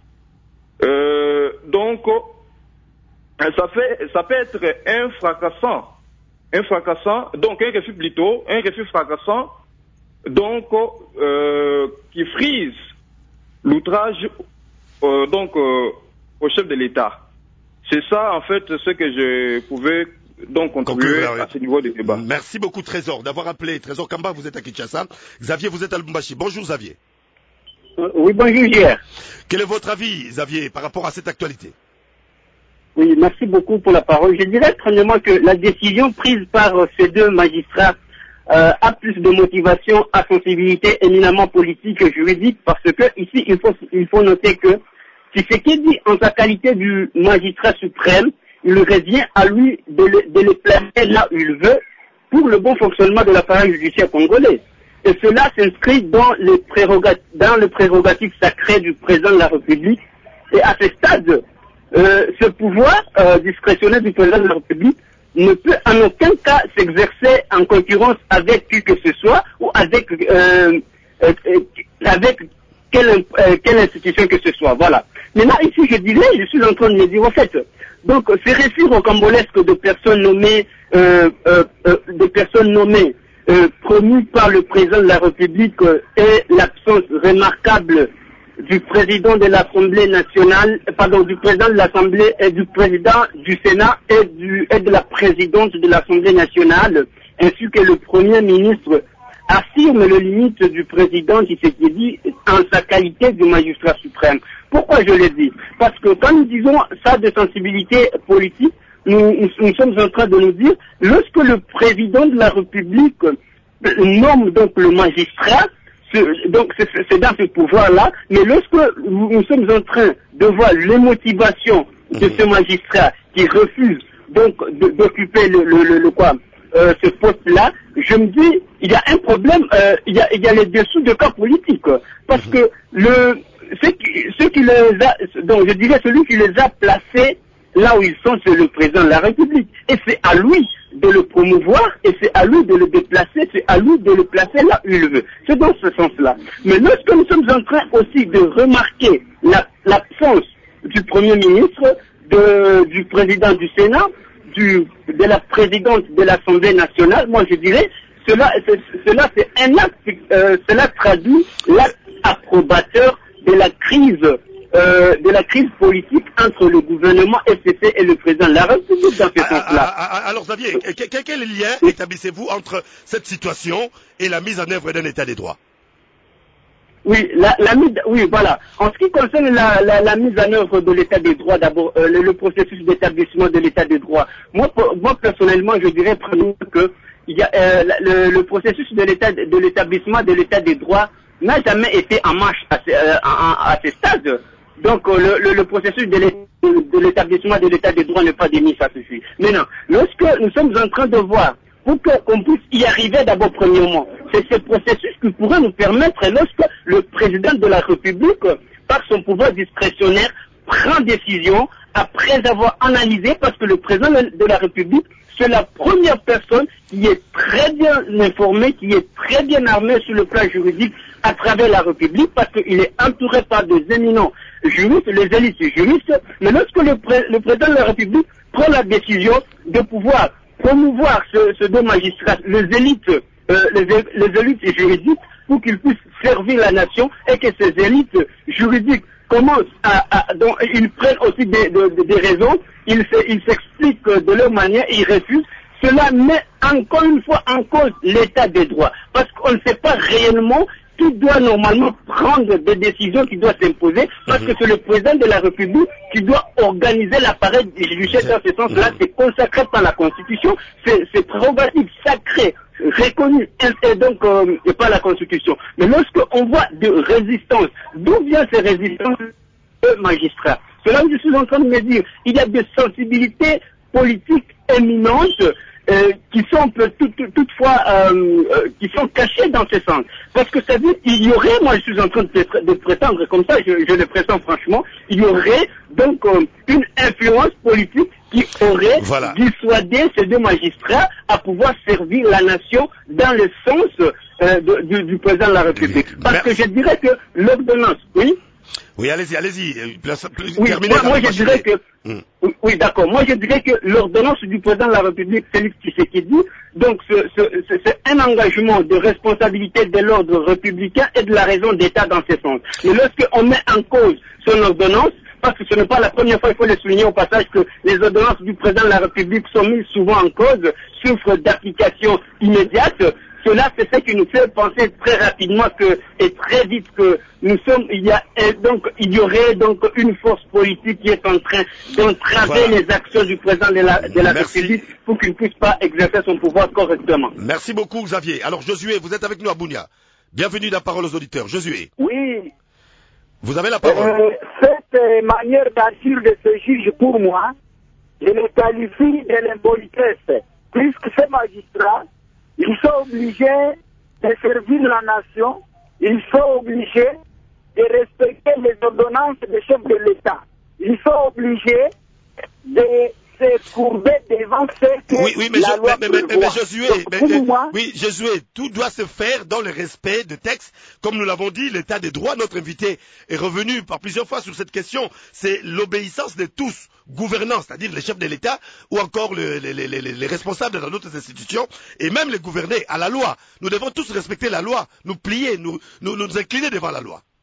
Euh, donc, ça fait, ça peut être un fracassant, un fracassant, donc un refus plutôt, un refus fracassant, donc euh, qui frise l'outrage, euh, donc euh, au chef de l'État. C'est ça en fait ce que je pouvais donc contribuer à ce niveau de débat. Merci beaucoup Trésor d'avoir appelé. Trésor Kamba, vous êtes à Kinshasa. Xavier, vous êtes à Lubumbashi. Bonjour Xavier. Oui, bonjour J R. Quel est votre avis, Xavier, par rapport à cette actualité? Oui, merci beaucoup pour la parole. Je dirais premièrement que la décision prise par ces deux magistrats euh, a plus de motivation à sensibilité éminemment politique et juridique, parce que ici, il faut, il faut noter que si ce qui est dit en sa qualité du magistrat suprême, il revient à lui de le, de le placer là où il veut pour le bon fonctionnement de l'appareil judiciaire congolais. Et cela s'inscrit dans les prérogatives, dans le prérogatif sacré du président de la République. Et à ce stade, euh, ce pouvoir euh, discrétionnaire du président de la République ne peut en aucun cas s'exercer en concurrence avec qui que ce soit ou avec euh, euh, avec quelle, euh, quelle institution que ce soit. Voilà. Maintenant ici, je dirais, je suis en train de me dire, en fait, donc ces refus rocambolesques de personnes nommées, euh, euh, euh, de personnes nommées. Euh, promu par le président de la République euh, et l'absence remarquable du président de l'Assemblée nationale, pardon, du président de l'Assemblée et du président du Sénat et, du, et de la présidente de l'Assemblée nationale, ainsi que le Premier ministre, affirme le limite du président qui s'est dit en sa qualité de magistrat suprême. Pourquoi je le dis? Parce que quand nous disons ça de sensibilité politique, Nous, nous, nous sommes en train de nous dire, lorsque le président de la République nomme donc le magistrat, ce, donc c'est dans ce pouvoir-là, mais lorsque nous, nous sommes en train de voir les motivations de ce magistrat qui refuse donc d'occuper le, le, le, le quoi, euh, ce poste-là, je me dis, il y a un problème, euh, il, y a, il y a les dessous de cas politiques, parce que le, ceux qui, ceux qui les a, donc je dirais celui qui les a placés là où ils sont, c'est le président de la République, et c'est à lui de le promouvoir, et c'est à lui de le déplacer, c'est à lui de le placer là où il veut. C'est dans ce sens-là. Mais lorsque nous sommes en train aussi de remarquer l'absence du Premier ministre, de, du président du Sénat, du, de la présidente de l'Assemblée nationale, moi je dirais, cela c'est, cela c'est un acte, euh, cela traduit l'acte approbateur de la crise Euh, de la crise politique entre le gouvernement F C C et le président de la République dans ce sens-là. Alors Xavier, quel lien établissez-vous entre cette situation et la mise en œuvre d'un état des droits? Oui, la, la mise, oui, voilà. En ce qui concerne la, la, la mise en œuvre de l'état des droits, d'abord, euh, le, le processus d'établissement de l'état des droits. Moi, pour, moi personnellement, je dirais premièrement que il y a, euh, le, le processus de l'état de l'établissement de l'état des droits n'a jamais été en marche à, euh, à, à ce stade. Donc euh, le, le, le processus de l'établissement de l'état des droits n'est pas démis, ça suffit. Maintenant, lorsque nous sommes en train de voir, pour qu'on puisse y arriver d'abord premièrement, c'est ce processus qui pourrait nous permettre, lorsque le président de la République, par son pouvoir discrétionnaire, prend décision, après avoir analysé, parce que le président de la République, c'est la première personne qui est très bien informée, qui est très bien armée sur le plan juridique à travers la République, parce qu'il est entouré par des éminents juristes, les élites juristes. Mais lorsque le, pré le président de la République prend la décision de pouvoir promouvoir ce, ce deux magistrats, les élites, euh, les, les élites juridiques, pour qu'ils puissent servir la nation, et que ces élites juridiques commencent à, à donc ils prennent aussi des, des, des raisons, ils s'expliquent de leur manière, ils refusent. Cela met encore une fois en cause l'état des droits, parce qu'on ne sait pas réellement qui doit normalement prendre des décisions qui doivent s'imposer, parce que c'est le président de la République qui doit organiser l'appareil judiciaire dans ce sens-là, c'est consacré par la Constitution, c'est prérogative sacrée, reconnue, et donc euh, et par la Constitution. Mais lorsqu'on voit de résistance, d'où vient ces résistances de magistrats? Cela, je suis en train de me dire, il y a des sensibilités politiques éminentes Euh, qui sont peu, tout, tout, toutefois euh, euh, qui sont cachés dans ce sens. Parce que ça veut dire il y aurait, moi je suis en train de, de prétendre comme ça, je, je le prétends franchement, il y aurait donc euh, une influence politique qui aurait voilà. dissuadé ces deux magistrats à pouvoir servir la nation dans le sens euh, de, du, du président de la République. Parce Merci. que je dirais que l'ordonnance, oui Oui, allez-y, allez-y. Oui, moi, moi je dirais que, hum. oui, oui d'accord, moi je dirais que l'ordonnance du président de la République, Félix Tshisekedi, donc c'est un engagement de responsabilité de l'ordre républicain et de la raison d'État dans ce sens. Mais lorsqu'on met en cause son ordonnance, parce que ce n'est pas la première fois, il faut le souligner au passage, que les ordonnances du président de la République sont mises souvent en cause, souffrent d'application immédiate. Cela, c'est ce qui nous fait penser très rapidement que, et très vite que nous sommes, il y a, donc, il y aurait donc une force politique qui est en train d'entraver voilà. les actions du président de la, de la République pour qu'il ne puisse pas exercer son pouvoir correctement. Merci beaucoup, Xavier. Alors, Josué, vous êtes avec nous à Bunia. Bienvenue dans Parole aux auditeurs. Josué. Oui. Vous avez la parole. Euh, cette euh, manière d'agir de ce juge, pour moi, je le qualifie de l'impolitesse. Puisque ces magistrats, ils sont obligés de servir la nation, ils sont obligés de respecter les ordonnances des chefs de l'État. Ils sont obligés de se courber devant ceux que oui, oui, mais la je, loi mais, mais, mais, mais Josué, Donc, mais, moi, oui, Josué, tout doit se faire dans le respect de textes. Comme nous l'avons dit, l'état des droits, notre invité est revenu par plusieurs fois sur cette question. C'est l'obéissance de tous, gouvernants, c'est-à-dire les chefs de l'État ou encore le, les, les, les, les responsables dans d'autres institutions et même les gouvernés à la loi. Nous devons tous respecter la loi, nous plier, nous, nous, nous incliner devant la loi.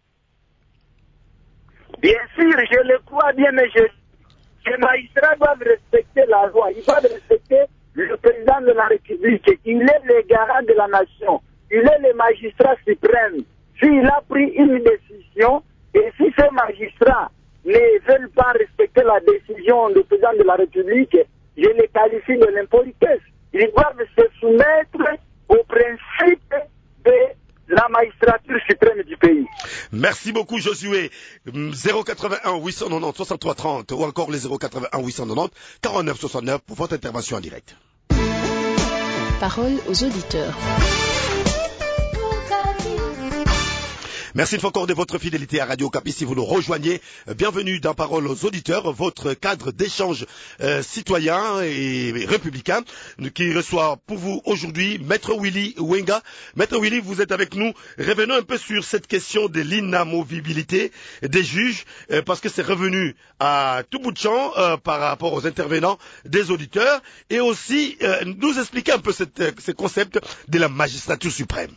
Bien sûr, je le crois bien, mais je... les magistrats doivent respecter la loi, ils doivent respecter le président de la République, il est le garant de la nation, il est le magistrat suprême. S'il a pris une décision, et si ces magistrats ne veulent pas respecter la décision du président de la République, je les qualifie de l'impolitesse. Ils doivent se soumettre au principe de la magistrature Merci beaucoup Josué. zéro quatre-vingt-un huit cent quatre-vingt-dix soixante-trois trente ou encore les zéro quatre-vingt-un huit cent quatre-vingt-dix quarante-neuf soixante-neuf pour votre intervention en direct. Parole aux auditeurs. Merci une fois encore de votre fidélité à Radio Okapi. Si vous nous rejoignez, bienvenue dans Parole aux auditeurs, votre cadre d'échange euh, citoyen et républicain qui reçoit pour vous aujourd'hui Maître Willy Wenga. Maître Willy, vous êtes avec nous. Revenons un peu sur cette question de l'inamovibilité des juges euh, parce que c'est revenu à tout bout de champ euh, par rapport aux intervenants des auditeurs et aussi euh, nous expliquer un peu cette, ce concept de la magistrature suprême.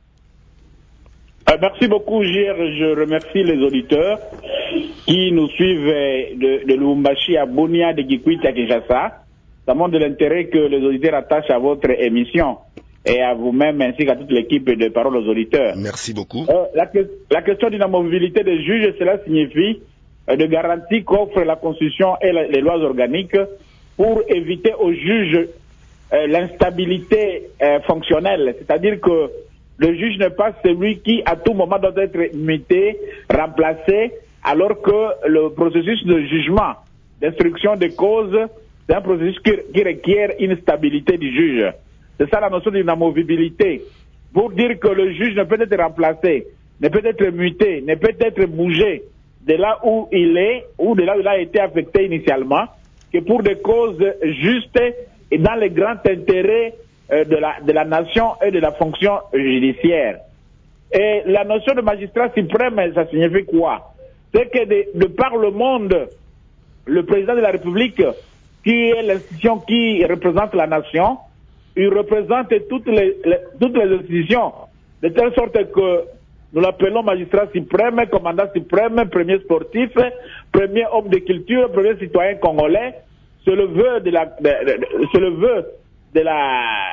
Euh, merci beaucoup, Gir. Je remercie les auditeurs qui nous suivent de, de Lubumbashi à Bunia, de Kikwit à Kinshasa. Ça montre de l'intérêt que les auditeurs attachent à votre émission et à vous-même ainsi qu'à toute l'équipe de Parole aux auditeurs. Merci beaucoup. Euh, la, la question d'inamovibilité des juges, cela signifie euh, de garanties qu'offre la Constitution et la, les lois organiques pour éviter aux juges euh, l'instabilité euh, fonctionnelle. C'est-à-dire que le juge n'est pas celui qui, à tout moment, doit être muté, remplacé, alors que le processus de jugement, d'instruction des causes, c'est un processus qui, qui requiert une stabilité du juge. C'est ça la notion d'inamovibilité. Pour dire que le juge ne peut être remplacé, ne peut être muté, ne peut être bougé de là où il est, ou de là où il a été affecté initialement, que pour des causes justes et dans les grands intérêts De la, de la nation et de la fonction judiciaire. Et la notion de magistrat suprême, ça signifie quoi? C'est que de, de par le monde, le président de la République, qui est l'institution qui représente la nation, il représente toutes les, les, toutes les institutions, de telle sorte que nous l'appelons magistrat suprême, commandant suprême, premier sportif, premier homme de culture, premier citoyen congolais. C'est le vœu de la, de, de, de, c'est le vœu de la,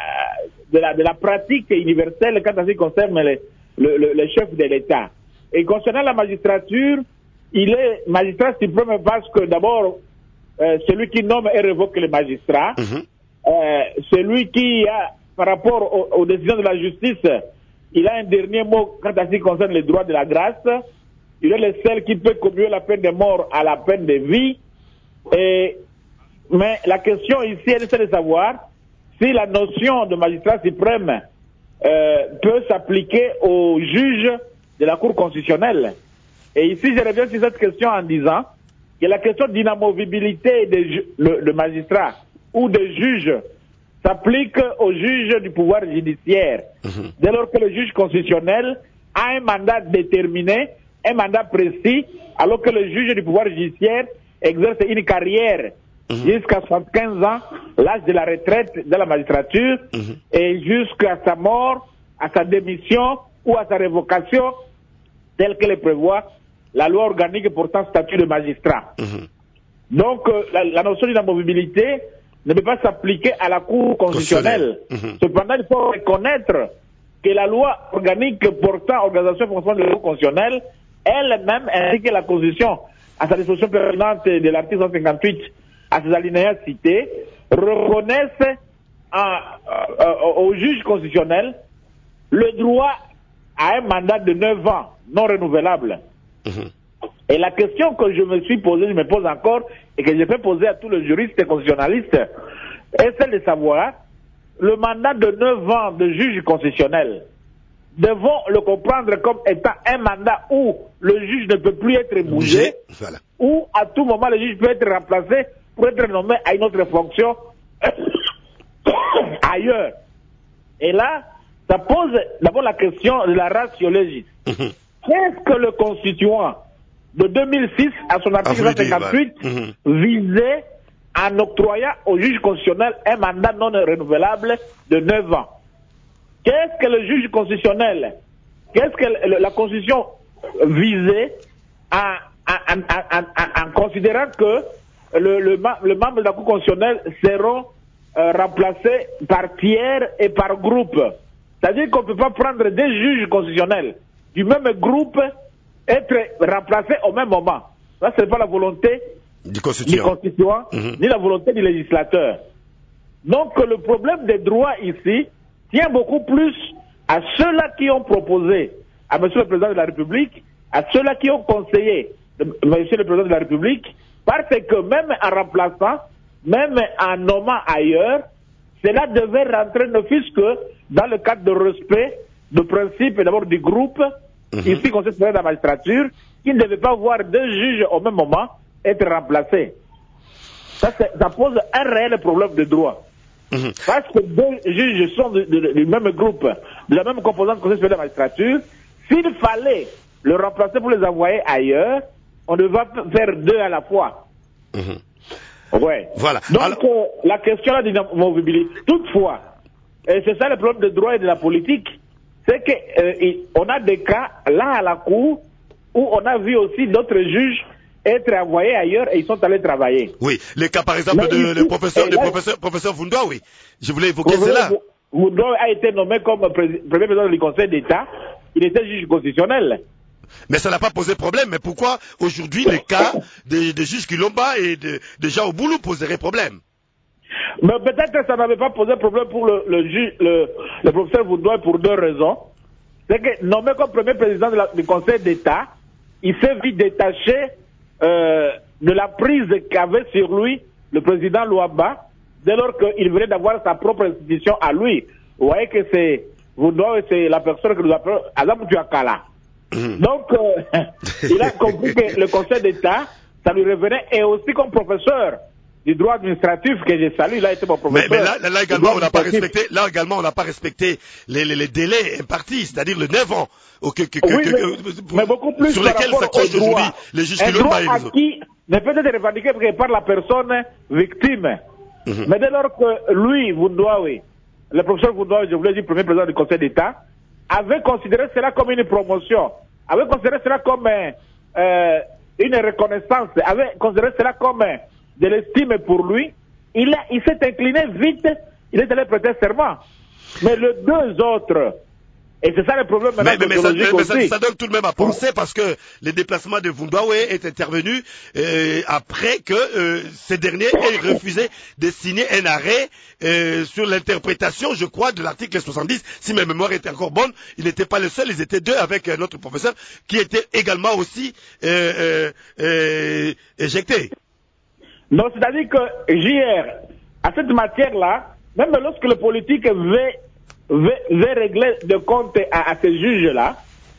de la, de la pratique universelle quand ça concerne les, le, le, le chef de l'État. Et concernant la magistrature, il est magistrat suprême parce que d'abord, euh, celui qui nomme et révoque les magistrats, mm-hmm. euh, celui qui a, par rapport aux, aux décisions de la justice, il a un dernier mot quand ça concerne les droits de la grâce. Il est le seul qui peut commuer la peine de mort à la peine de vie. Et, mais la question ici, elle est de savoir si la notion de magistrat suprême euh, peut s'appliquer aux juges de la Cour constitutionnelle. Et ici, je reviens sur cette question en disant que la question d'inamovibilité des de, de magistrats ou des juges s'applique aux juges du pouvoir judiciaire. Mmh. Dès lors que le juge constitutionnel a un mandat déterminé, un mandat précis, alors que le juge du pouvoir judiciaire exerce une carrière Mmh. jusqu'à soixante-quinze ans, l'âge de la retraite de la magistrature, mmh. et jusqu'à sa mort, à sa démission ou à sa révocation, telle que le prévoit la loi organique portant statut de magistrat. Mmh. Donc, euh, la, la notion d'inamovibilité ne peut pas s'appliquer à la Cour constitutionnelle. Mmh. Cependant, il faut reconnaître que la loi organique portant organisation et fonctionnement de la Cour constitutionnelle, elle-même, ainsi que la Constitution, à sa disposition permanente de l'article cent cinquante-huit, à ces alinéas cités, reconnaissent à, à, à, au juge constitutionnel le droit à un mandat de neuf ans non renouvelable. Mmh. Et la question que je me suis posée, je me pose encore, et que je peux poser à tous les juristes et constitutionnalistes, est celle de savoir, le mandat de neuf ans de juge constitutionnel, devons le comprendre comme étant un mandat où le juge ne peut plus être bougé, voilà. Où à tout moment le juge peut être remplacé pour être nommé à une autre fonction ailleurs. Et là, ça pose d'abord la question de la ratio legis. Mmh. Qu'est-ce que le constituant de deux mille six, à son article cent cinquante-huit, mmh. visait en octroyant au juge constitutionnel un mandat non renouvelable de neuf ans? Qu'est-ce que le juge constitutionnel, qu'est-ce que la Constitution visait en, en, en, en, en considérant que Le, le, le membre de la Cour constitutionnelle seront euh, remplacés par tiers et par groupe. C'est-à-dire qu'on ne peut pas prendre des juges constitutionnels du même groupe être remplacés au même moment. Ça, ce n'est pas la volonté du constituant, du constituant mmh. ni la volonté du législateur. Donc, le problème des droits ici tient beaucoup plus à ceux-là qui ont proposé à M. le Président de la République à ceux-là qui ont conseillé Monsieur le Président de la République, parce que même en remplaçant, même en nommant ailleurs, cela devait rentrer ne fût-ce que dans le cadre de respect de principe d'abord du groupe, mmh. ici Conseil supérieur de la magistrature, qui ne devait pas voir deux juges au même moment être remplacés. Ça, ça pose un réel problème de droit. Mmh. Parce que deux juges sont du, du, du même groupe, de la même composante du Conseil supérieur de la magistrature, s'il fallait le remplacer pour les envoyer ailleurs, on devait faire deux à la fois. Mmh. Ouais. Voilà. Donc, Alors... euh, la question là d'inamovibilité, toutefois, et c'est ça le problème de droit et de la politique, c'est qu'on euh, a des cas là à la cour où on a vu aussi d'autres juges être envoyés ailleurs et ils sont allés travailler. Oui, les cas par exemple Mais de ici, le professeur, le professeur, professeur Vundwa, oui. Je voulais évoquer cela. Vundwa a été nommé comme pré premier président du Conseil d'État. Il était juge constitutionnel. Mais ça n'a pas posé problème. Mais pourquoi aujourd'hui les cas des de juges Kilomba et de, de Jean Oboulou poseraient problème? Mais peut-être que ça n'avait pas posé problème pour le, le, juge, le, le professeur Vundwa pour deux raisons. C'est que nommé comme premier président de la, du Conseil d'État, il s'est vite détaché euh, de la prise qu'avait sur lui le président Luamba dès lors qu'il venait d'avoir sa propre institution à lui. Vous voyez que c'est Vundwa, c'est la personne que nous appelons Adam Tuakala. Donc, euh, il a compris que le Conseil d'État, ça lui revenait, et aussi comme professeur du droit administratif que j'ai salué, il a été mon professeur. Mais, mais là, là également, on n'a pas respecté, là également, on n'a pas respecté les, les, les délais impartis, c'est-à-dire le neuf ans, au, que, que, oui, que, mais, que, mais beaucoup plus sur lesquels s'accrochent aujourd'hui les juges qui l'ont pas élevé. Qui ne peut être revendiqué par la personne victime. Mm-hmm. Mais dès lors que lui, Vundwa, oui, le professeur Vundwa, je voulais dire, premier président du Conseil d'État, avait considéré cela comme une promotion, avait considéré cela comme euh, une reconnaissance, avait considéré cela comme euh, de l'estime pour lui, il, a, il s'est incliné vite, il est allé prêter serment. Mais les deux autres, et c'est ça le problème maintenant. Mais, mais, mais, ça, mais, mais ça, ça donne tout de même à penser parce que les déplacements de Vundwa est intervenu euh, après que euh, ces derniers aient refusé de signer un arrêt euh, sur l'interprétation, je crois, de l'article soixante-dix. Si ma mémoire était encore bonne, il n'était pas le seul, ils étaient deux avec un autre professeur qui était également aussi euh, euh, euh, éjecté. Non, c'est-à-dire que J R, à cette matière-là, même lorsque le politique veut veut, veut régler de compte à, à ces juges-là,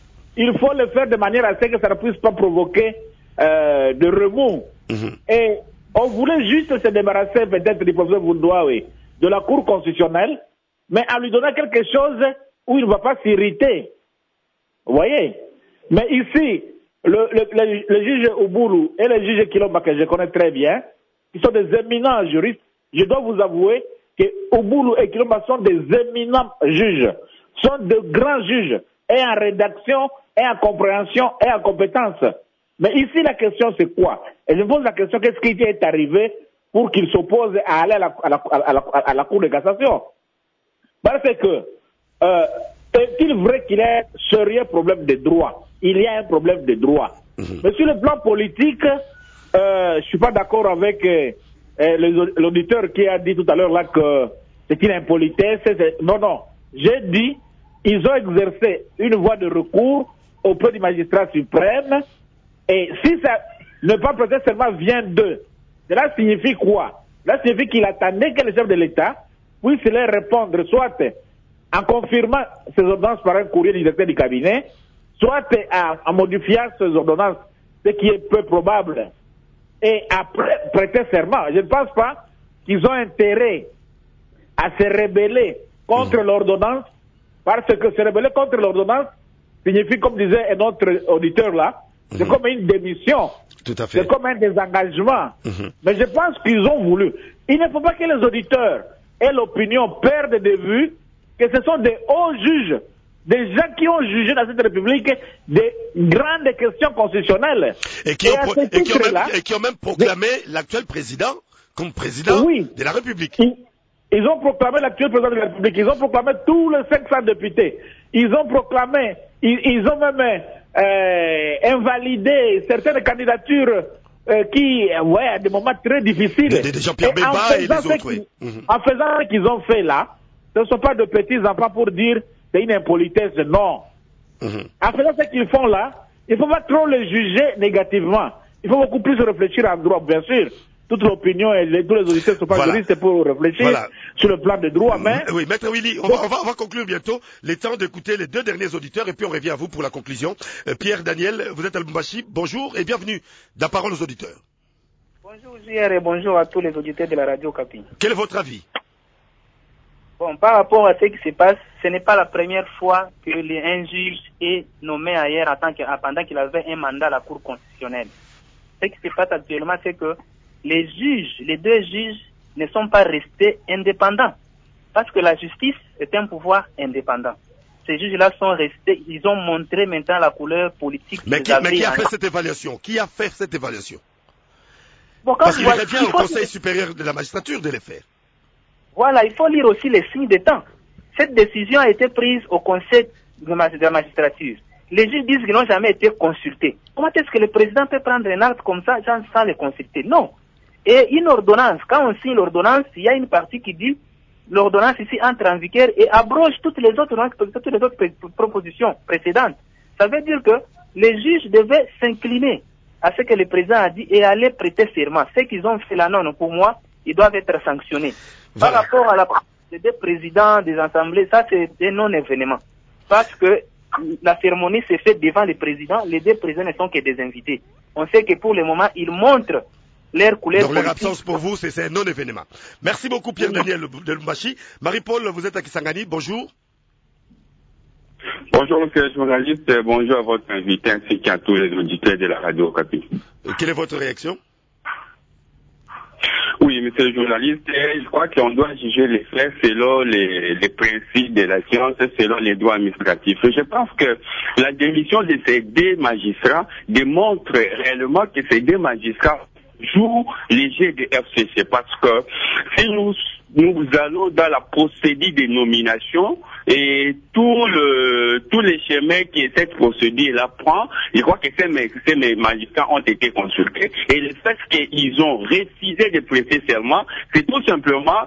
il faut le faire de manière à ce que ça ne puisse pas provoquer euh, de remous. Mm-hmm. Et on voulait juste se débarrasser peut-être du professeur Vundwa, oui, de la Cour constitutionnelle, mais en lui donnant quelque chose où il ne va pas s'irriter. Vous voyez? Mais ici, le, le, le, le juge Oboulou et le juge Kilomba, que je connais très bien, qui sont des éminents juristes, je dois vous avouer que Oboulou et Kilomba sont des éminents juges, sont de grands juges, et en rédaction, et en compréhension, et en compétence. Mais ici, la question, c'est quoi? Et je me pose la question, qu'est-ce qui est arrivé pour qu'il s'oppose à aller à la, à la, à la, à la Cour de cassation? Parce que, euh, est-il vrai qu'il y a un sérieux problème de droit? Il y a un problème de droit. Mmh. Mais sur le plan politique, euh, je ne suis pas d'accord avec euh, l'auditeur qui a dit tout à l'heure là que c'est une impolitesse. Non, non. J'ai dit, ils ont exercé une voie de recours auprès du magistrat suprême. Et si ça ne pas prêter seulement vient d'eux, cela signifie quoi? Cela signifie qu'il attendait que le chef de l'État puisse leur répondre, soit en confirmant ces ordonnances par un courrier du directeur du cabinet, soit en, en modifiant ces ordonnances, ce qui est peu probable, et après prêter serment. Je ne pense pas qu'ils ont intérêt à se rebeller contre mmh. l'ordonnance, parce que se rebeller contre l'ordonnance signifie, comme disait un autre auditeur là, mmh. c'est comme une démission. Tout à fait. C'est comme un désengagement. Mmh. Mais je pense qu'ils ont voulu. Il ne faut pas que les auditeurs et l'opinion perdent de vue que ce sont des hauts juges, des gens qui ont jugé dans cette République des grandes questions constitutionnelles. Et qui, et ont, pro- et qui, ont, même, et qui ont même proclamé de... l'actuel président comme président oui. de la République. Ils, ils ont proclamé l'actuel président de la République. Ils ont proclamé tous les cinq cents députés. Ils ont proclamé, ils, ils ont même euh, invalidé certaines candidatures euh, qui, ouais, à des moments très difficiles. De, de, de Jean-Pierre Bemba et les autres, oui. Mm-hmm. En faisant ce qu'ils ont fait là, ce ne sont pas de petits enfants pour dire c'est une impolitesse, non. Mm-hmm. En faisant ce qu'ils font là, Il ne faut pas trop les juger négativement. Il faut beaucoup plus réfléchir en droit, bien sûr. Toute l'opinion et les, tous les auditeurs ne sont pas voilà. juristes pour réfléchir voilà. sur le plan des droits, mais... Oui, Maître Willy, on va, on va, on va conclure bientôt. Les temps d'écouter les deux derniers auditeurs et puis on revient à vous pour la conclusion. Euh, Pierre Daniel, vous êtes à Lubumbashi, bonjour et bienvenue. La parole aux auditeurs. Bonjour J R et bonjour à tous les auditeurs de la radio Capi. Quel est votre avis? Bon, par rapport à ce qui se passe, ce n'est pas la première fois que un juge est nommé ailleurs en tant que, pendant qu'il avait un mandat à la Cour constitutionnelle. Ce qui se passe actuellement, c'est que les juges, les deux juges, ne sont pas restés indépendants. Parce que la justice est un pouvoir indépendant. Ces juges-là sont restés, ils ont montré maintenant la couleur politique. Mais qui, mais qui a fait cette évaluation? Qui a fait cette évaluation? Bon, Parce qu'il revient au Conseil supérieur de la magistrature de les faire. Voilà, il faut lire aussi les signes des temps. Cette décision a été prise au Conseil de la magistrature. Les juges disent qu'ils n'ont jamais été consultés. Comment est-ce que le président peut prendre un acte comme ça sans les consulter? Non. Et une ordonnance, quand on signe l'ordonnance, il y a une partie qui dit l'ordonnance ici entre en vigueur et abroge toutes les autres, toutes les autres propositions précédentes. Ça veut dire que les juges devaient s'incliner à ce que le président a dit et aller prêter serment. Ce qu'ils ont fait là, non, pour moi, ils doivent être sanctionnés. Voilà. Par rapport à la des deux présidents des assemblées, ça c'est un non-événement. Parce que la cérémonie s'est faite devant les présidents, les deux présidents ne sont que des invités. On sait que pour le moment, ils montrent leur couleur. Donc leur absence pour vous, c'est un non-événement. Merci beaucoup Pierre Daniel de Lubumbashi. Marie-Paul, vous êtes à Kisangani, bonjour. Bonjour monsieur le journaliste, bonjour à votre invité ainsi qu'à tous les auditeurs de la radio Capi. Quelle est votre réaction? Oui, monsieur le journaliste, je crois qu'on doit juger les faits selon les, les principes de la science, selon les droits administratifs. Je pense que la démission de ces deux magistrats démontre réellement que ces deux magistrats jouent les jeux de F C C, parce que si nous nous allons dans la procédure de nomination et tout le, tous les chemins que cette procédure-là prend, je crois que ces, ces magistrats ont été consultés et le fait qu'ils ont refusé de prêter serment, c'est tout simplement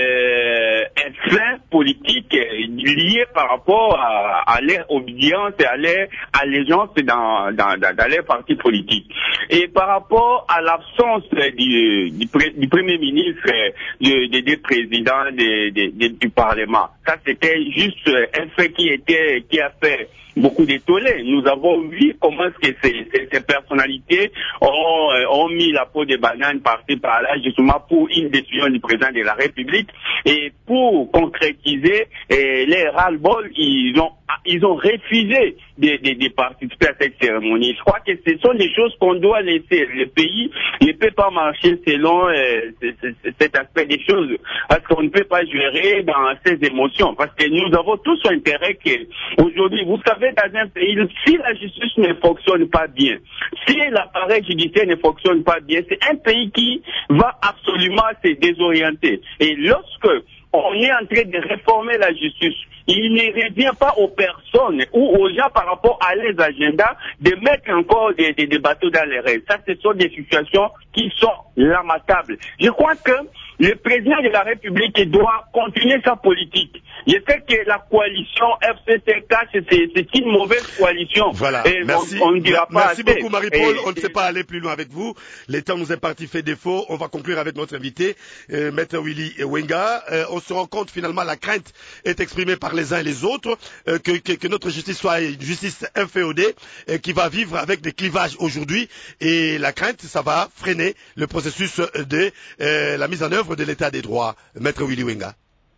euh, un fait politique lié par rapport à, à leur obédience et à leur allégeance dans, dans, dans, dans leur parti politique. Et par rapport à l'absence du, du, du Premier ministre, des de, de présidents de, de, de, du Parlement, ça c'était juste un fait qui était qui a fait beaucoup de tollé. Nous avons vu comment est-ce que ces, ces, ces personnalités ont, euh, ont mis la peau de banane par-ci par-là justement pour une décision du président de la République et pour concrétiser euh, les ras-le-bol, ils ont ils ont refusé de, de, de participer à cette cérémonie. Je crois que ce sont des choses qu'on doit laisser. Le pays ne peut pas marcher selon euh, cet aspect des choses, parce qu'on ne peut pas gérer dans ces émotions, parce que nous avons tous intérêt que aujourd'hui, vous savez, dans un pays, si la justice ne fonctionne pas bien, si l'appareil judiciaire ne fonctionne pas bien, c'est un pays qui va absolument se désorienter. Et lorsque on est en train de réformer la justice, il ne revient pas aux personnes ou aux gens par rapport à leurs agendas de mettre encore des, des, des bateaux dans les rails. Ça, ce sont des situations qui sont lamentables. Je crois que le président de la République doit continuer sa politique. Je sais que la coalition F C C K, c'est une mauvaise coalition. Voilà, et merci. On, on ne dira pas merci assez. beaucoup Marie-Paul. On ne sait pas aller plus loin avec vous. Le temps nous est parti fait défaut. On va conclure avec notre invité, euh, Maître Willy Wenga. Euh, on se rend compte finalement la crainte est exprimée par les uns et les autres euh, que, que, que notre justice soit une justice inféodée euh, qui va vivre avec des clivages aujourd'hui. Et la crainte, ça va freiner le processus de euh, la mise en œuvre de l'état des droits. Maître Willy Wenga.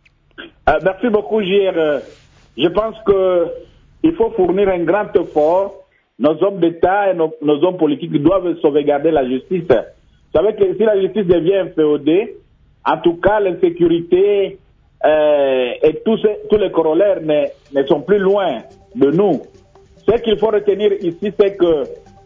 Euh, merci beaucoup, J R. Je pense qu'il faut fournir un grand effort. Nos hommes d'État et nos, nos hommes politiques doivent sauvegarder la justice. Vous savez que si la justice devient inféodée, en tout cas, l'insécurité euh, et tous, ces, tous les corollaires ne, ne sont plus loin de nous. Ce qu'il faut retenir ici, c'est que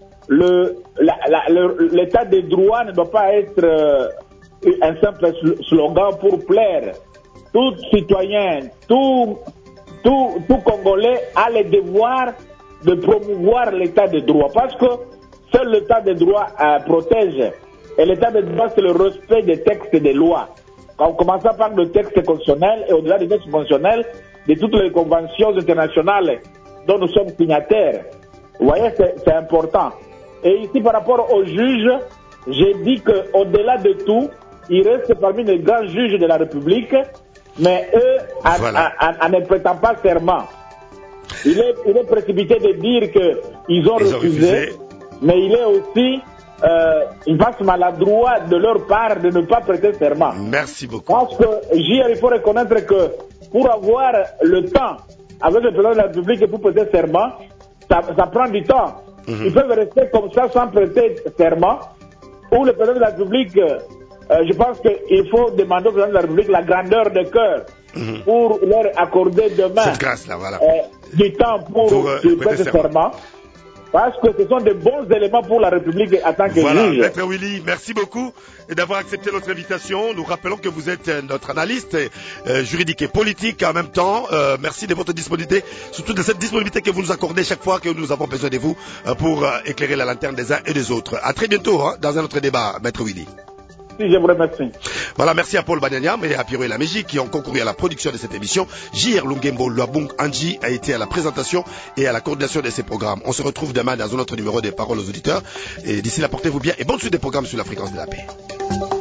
le, la, la, le, l'état des droits ne doit pas être euh, un simple slogan pour plaire. Tout citoyen, tout, tout, tout Congolais a le devoir de promouvoir l'état de droit, parce que seul l'état de droit euh, protège. Et l'état de droit, c'est le respect des textes et des lois. En commençant par le texte constitutionnel et au-delà des textes constitutionnels, de toutes les conventions internationales dont nous sommes signataires. Vous voyez, c'est important. Et ici, par rapport aux juges, j'ai dit qu'au-delà de tout, ils restent parmi les grands juges de la République, mais eux, en voilà. ne prêtant pas serment. Il est, il est précipité de dire qu'ils ont, ont refusé, mais il est aussi euh, une passe maladroit de leur part de ne pas prêter serment. Merci beaucoup. Parce que, J R, il faut reconnaître que pour avoir le temps avec le président de la République et pour prêter serment, ça, ça prend du temps. Mm-hmm. Ils peuvent rester comme ça sans prêter serment, ou le président de la République, euh, je pense qu'il faut demander au président de la République la grandeur de cœur mm-hmm. pour leur accorder demain cette grâce-là, voilà. euh, du temps pour, pour euh, prêter serment. serment. Parce que ce sont de bons éléments pour la République en tant que voilà, juge. Maître Willy, merci beaucoup d'avoir accepté notre invitation. Nous rappelons que vous êtes notre analyste euh, juridique et politique en même temps. Euh, merci de votre disponibilité, surtout de cette disponibilité que vous nous accordez chaque fois que nous avons besoin de vous euh, pour euh, éclairer la lanterne des uns et des autres. À très bientôt hein, dans un autre débat, Maître Willy. Si, je vous remercie. Voilà, merci à Paul Banyanyam et à Pierre Laméji qui ont concouru à la production de cette émission. J R Lungembo Luabung Anji a été à la présentation et à la coordination de ces programmes. On se retrouve demain dans un autre numéro des Paroles aux auditeurs. Et d'ici là, portez-vous bien et bonne suite des programmes sur la fréquence de la paix.